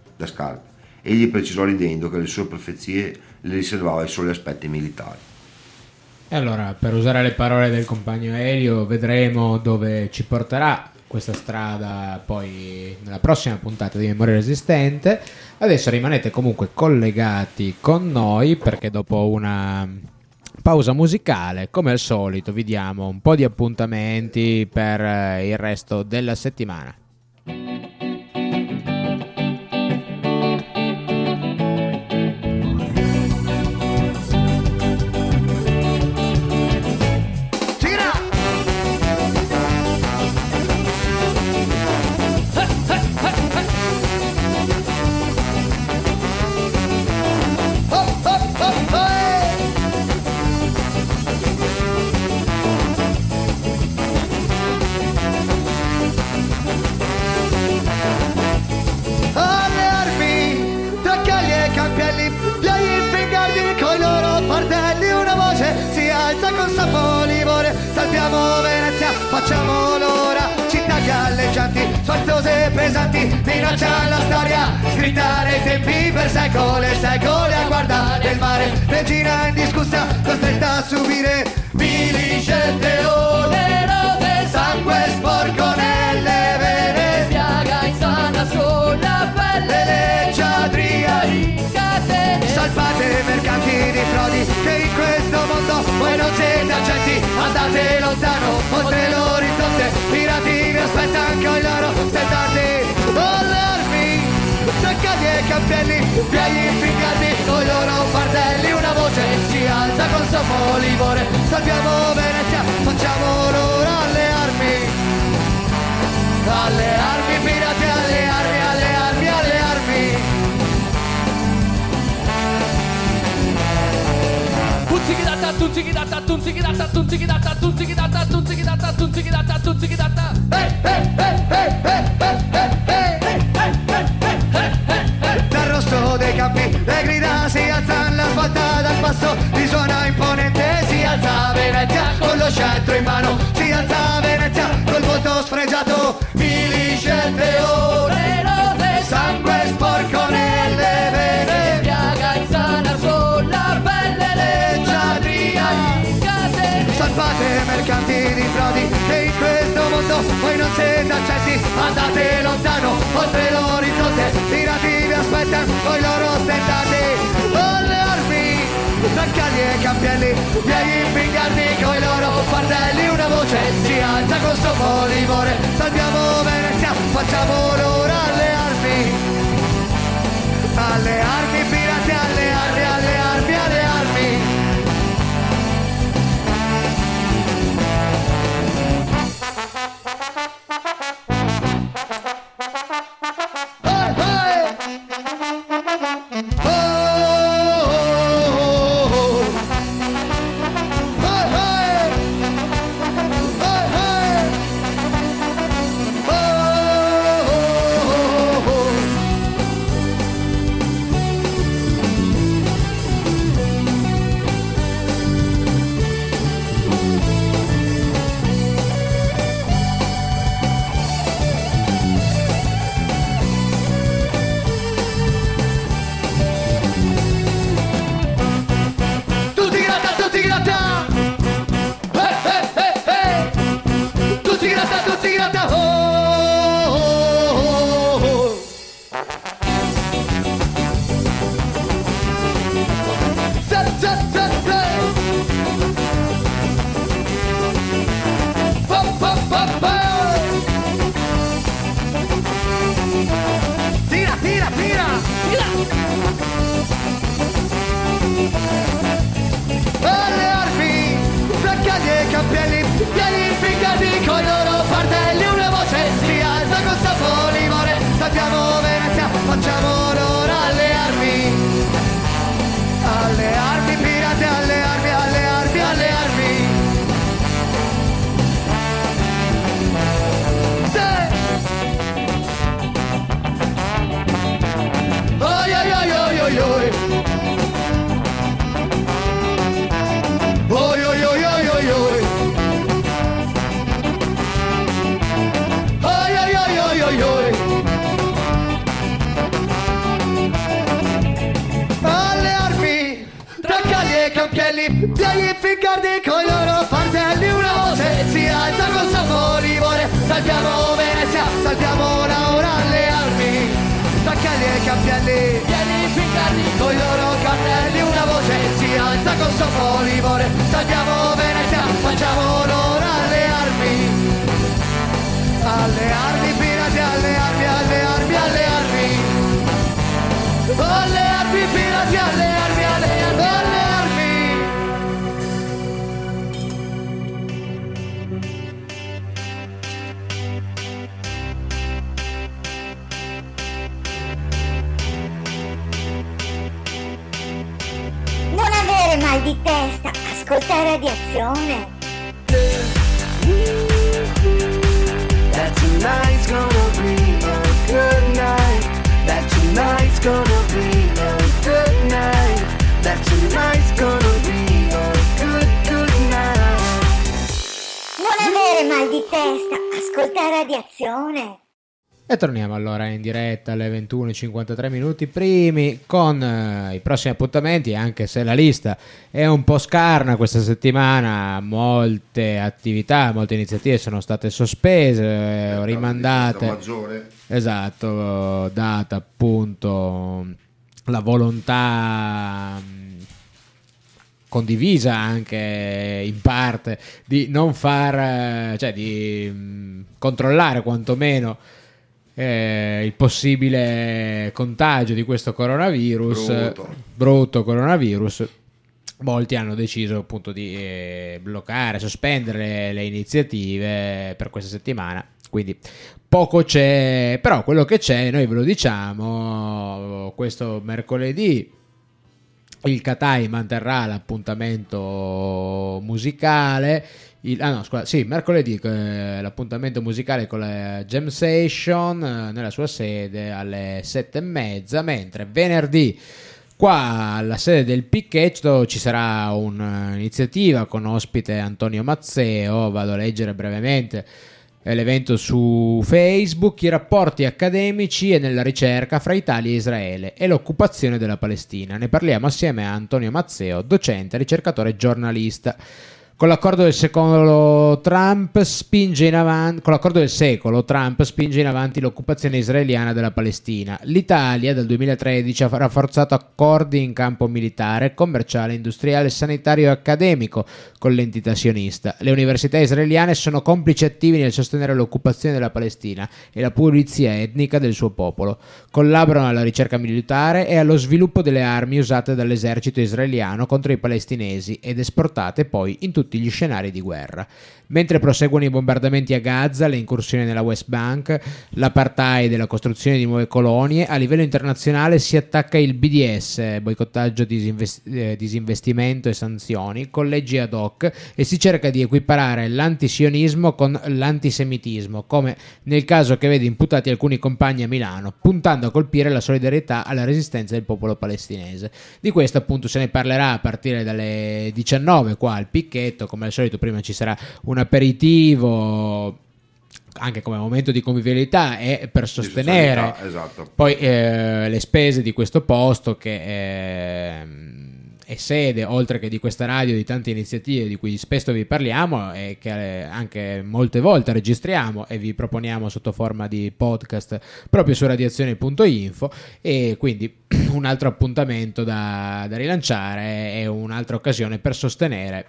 Egli precisò ridendo che le sue profezie le riservava ai soli aspetti militari. E allora, per usare le parole del compagno Elio, vedremo dove ci porterà questa strada poi nella prossima puntata di Memoria Resistente. Adesso rimanete comunque collegati con noi, perché dopo una pausa musicale, come al solito, vi diamo un po' di appuntamenti per il resto della settimana. Salviamo Venezia, facciamo l'ora, città galleggianti, sfarzose pesanti, minaccia la storia, scritta nei tempi per secoli e secoli a guardare il mare, regina indiscussa, costretta a subire mili scelte onerose, sangue sporco nelle vene, piaga insana sulla pelle, leggiadria in catene, salvate mercanti di frodi che in questo mondo voi non siete agenti, andate lontano oltre l'orizzonte, pirati vi aspettano con i loro stendardi, alle armi, treccati e campielli, via gli inficcati coi loro fardelli, una voce si alza con soffo livore, salviamo Venezia, facciamo loro alle armi pirati, alle armi, alle armi, alle armi. Tunzigidata, tunzigidata, tunzigidata, tunzigidata, tunzigidata, tunzigidata, tunzigidata, tunzigidata. Dal rosso dei campi le grida si alzano, la svolta dal passo risuona imponente, si alza Venezia con lo scettro in mano, si alza Venezia col volto sfregiato, milice ore rose, sangue sporco nelle vene, Piaga insana sulla pelle, leggiadria, salvate mercanti di frodi che in questo mondo voi non siete accetti, andate lontano oltre l'orizzonte, pirati vi aspettano coi loro stendati, alle armi, zaccagli e campielli, miei impingardi coi loro fardelli, una voce si alza con soffo livore, salviamo Venezia, facciamo loro alle armi pirati, alle armi, alle armi, alle armi. Facciamo loro alle armi pirati, alle armi, alle armi, alle armi. Oi oi oi oi oi oi. Oi oi oi oi oi oi. Oi oi oi oi oi oi. Campielli, degli inficardi coi loro fardelli, una voce si alza con soffo livore, salviamo Venezia, salviamo Laura alle armi, Taccagli e Campielli, degli inficardi coi loro cartelli, una voce si alza con soffo livore, salviamo Venezia, facciamo loro alle armi pirati, alle armi, alle armi, alle armi, alle armi pirati, alle armi, alle armi, alle armi. Mal di testa, ascolta Radiazione. That tonight's gonna be a good night. That tonight's gonna be a good night. That tonight's gonna be a good night. Non avere mal di testa, ascolta Radiazione. E torniamo allora in diretta alle 21:53 minuti primi con i prossimi appuntamenti, anche se la lista è un po' scarna questa settimana, molte attività, molte iniziative sono state sospese o rimandate. Maggiore. Esatto, data appunto la volontà condivisa anche in parte di non far, cioè di controllare quantomeno il possibile contagio di questo coronavirus, brutto coronavirus, molti hanno deciso appunto di bloccare, sospendere le iniziative per questa settimana. Quindi poco c'è, però quello che c'è noi ve lo diciamo. Questo mercoledì il Catai manterrà l'appuntamento musicale. Mercoledì l'appuntamento musicale con la Jam Session nella sua sede alle 7:30, mentre venerdì qua alla sede del Picchetto ci sarà un'iniziativa con ospite Antonio Mazzeo. Vado a leggere brevemente l'evento su Facebook: i rapporti accademici e nella ricerca fra Italia e Israele e l'occupazione della Palestina. Ne parliamo assieme a Antonio Mazzeo, docente, ricercatore e giornalista. Con l'accordo del secolo Trump spinge in avanti l'occupazione israeliana della Palestina. L'Italia dal 2013 ha rafforzato accordi in campo militare, commerciale, industriale, sanitario e accademico con l'entità sionista. Le università israeliane sono complici attivi nel sostenere l'occupazione della Palestina e la pulizia etnica del suo popolo. Collaborano alla ricerca militare e allo sviluppo delle armi usate dall'esercito israeliano contro i palestinesi ed esportate poi in tutti gli scenari di guerra. Mentre proseguono i bombardamenti a Gaza, le incursioni nella West Bank, l'apartheid e la costruzione di nuove colonie, a livello internazionale si attacca il BDS, boicottaggio, disinvestimento e sanzioni, con leggi ad hoc, e si cerca di equiparare l'antisionismo con l'antisemitismo, come nel caso che vede imputati alcuni compagni a Milano, puntando a colpire la solidarietà alla resistenza del popolo palestinese. Di questo appunto se ne parlerà a partire dalle 19 qua al Picchetto. Come al solito prima ci sarà un aperitivo anche come momento di convivialità e per sostenere poi le spese di questo posto che è sede, oltre che di questa radio, di tante iniziative di cui spesso vi parliamo e che anche molte volte registriamo e vi proponiamo sotto forma di podcast proprio su radiazione.info. E quindi un altro appuntamento da rilanciare e un'altra occasione per sostenere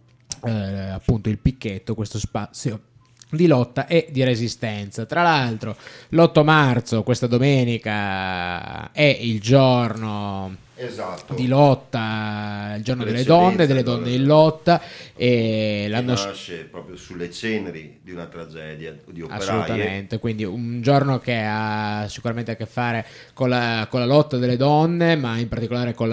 appunto il Picchetto, questo spazio di lotta e di resistenza. Tra l'altro l'8 marzo, questa domenica, è il giorno di lotta, il giorno delle donne in lotta, e nasce proprio sulle ceneri di una tragedia di operaie. Assolutamente, quindi un giorno che ha sicuramente a che fare con la lotta delle donne, ma in particolare con la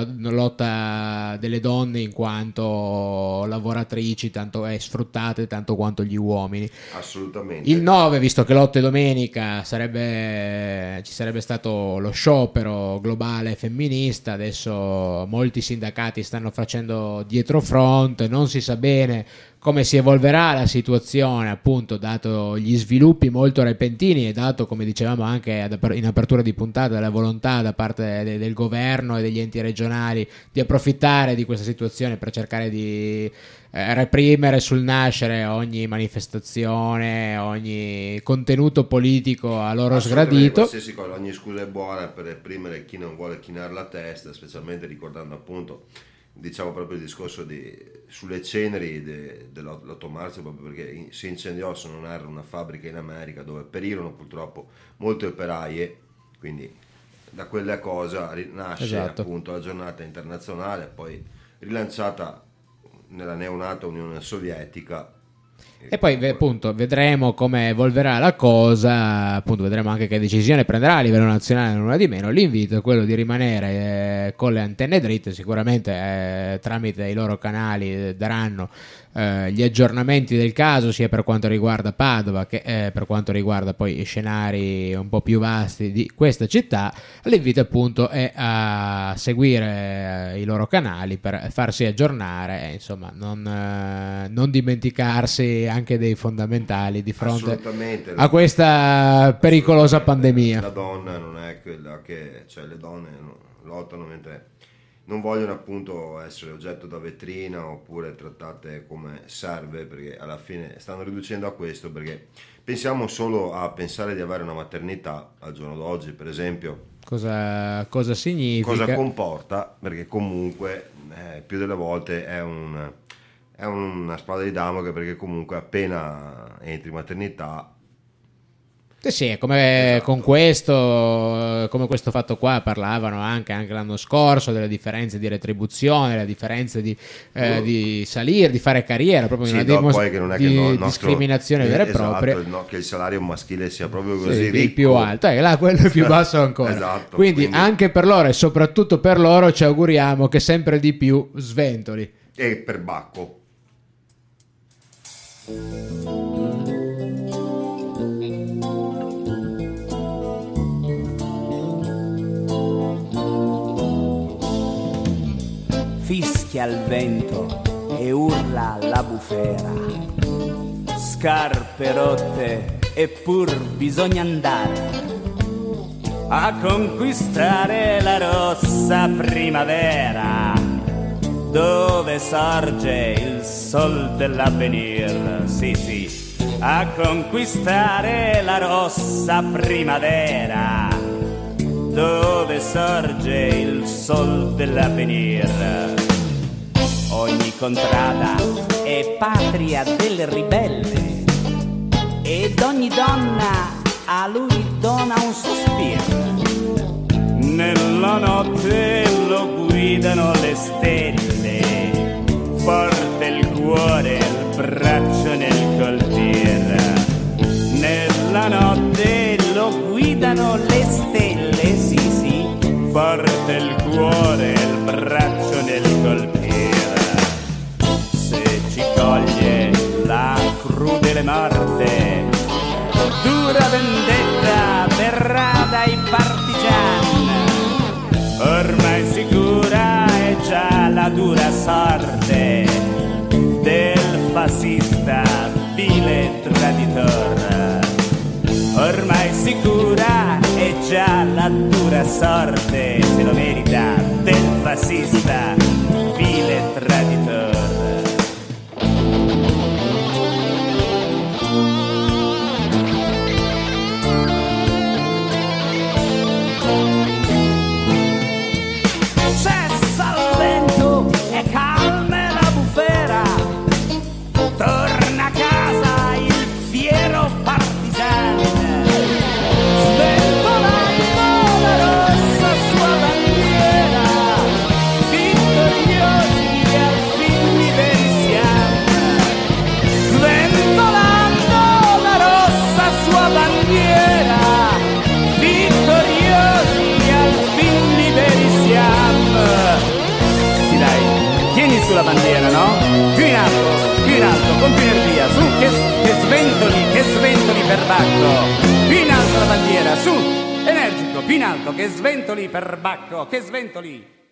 lotta delle donne in quanto lavoratrici, tanto sfruttate tanto quanto gli uomini. Assolutamente. Il 9, visto che l'8 è domenica, ci sarebbe stato lo sciopero globale femminista. Adesso molti sindacati stanno facendo dietrofront, non si sa bene come si evolverà la situazione, appunto dato gli sviluppi molto repentini e dato, come dicevamo anche in apertura di puntata, la volontà da parte del governo e degli enti regionali di approfittare di questa situazione per cercare di reprimere sul nascere ogni manifestazione, ogni contenuto politico a loro sgradito. Qualsiasi cosa, ogni scusa è buona per reprimere chi non vuole chinare la testa, specialmente ricordando appunto, diciamo proprio il discorso sulle ceneri dell'8 marzo, proprio perché si incendiò, se non erro, una fabbrica in America dove perirono purtroppo molte operaie. Quindi da quella cosa nasce appunto la giornata internazionale, poi rilanciata nella neonata Unione Sovietica. E poi appunto vedremo come evolverà la cosa, appunto vedremo anche che decisione prenderà a livello nazionale, nulla di meno. L'invito è quello di rimanere con le antenne dritte, sicuramente tramite i loro canali daranno gli aggiornamenti del caso, sia per quanto riguarda Padova che per quanto riguarda poi scenari un po' più vasti di questa città. L'invito appunto è a seguire i loro canali per farsi aggiornare e insomma non dimenticarsi anche dei fondamentali di fronte a questa pericolosa pandemia. La donna non è quella che, cioè le donne lottano mentre non vogliono appunto essere oggetto da vetrina oppure trattate come serve, perché alla fine stanno riducendo a questo, perché pensiamo solo a pensare di avere una maternità al giorno d'oggi, per esempio. Cosa significa? Cosa comporta, perché comunque più delle volte è una spada di Damocle, perché comunque appena entri in maternità Sì, come con questo fatto qua parlavano anche l'anno scorso delle differenze di retribuzione, la differenza di salire, di fare carriera, proprio poi che non è che discriminazione vera e propria. Che il salario maschile sia proprio così ricco. Il più alto, là quello è più basso ancora. Esatto, quindi anche per loro e soprattutto per loro ci auguriamo che sempre di più sventoli. E per Bacco. Fischia il vento e urla la bufera, scarpe rotte eppur bisogna andare a conquistare la rossa primavera, dove sorge il sol dell'avvenir. Sì, a conquistare la rossa primavera, dove sorge il sol dell'avvenir. Ogni contrada è patria del ribelle ed ogni donna a lui dona un sospiro. Nella notte lo guidano le stelle, forte il cuore, il braccio nel colpire. Nella notte lo guidano le stelle, sì, forte il cuore, il braccio nel colpire. Se ci coglie la crudele morte, dura vendetta verrà dai partigiani. Ormai sicura è già la dura sorte del fascista vile traditor. Ormai sicura è già la dura sorte, se lo merita, del fascista vile traditor. Cessa il vento e calma la bufera, torna a casa il fiero partigiano, sventolando la rossa sua bandiera, vittoriosi al fin liberi siamo. Sventolando la rossa sua bandiera, vittoriosi al fin liberi siamo. Sì dai, tieni sulla bandiera, no? Più in alto, con più energia, su, che sventoli per Bacco. Più in alto la bandiera, su, energico, più in alto, che sventoli per Bacco, che sventoli.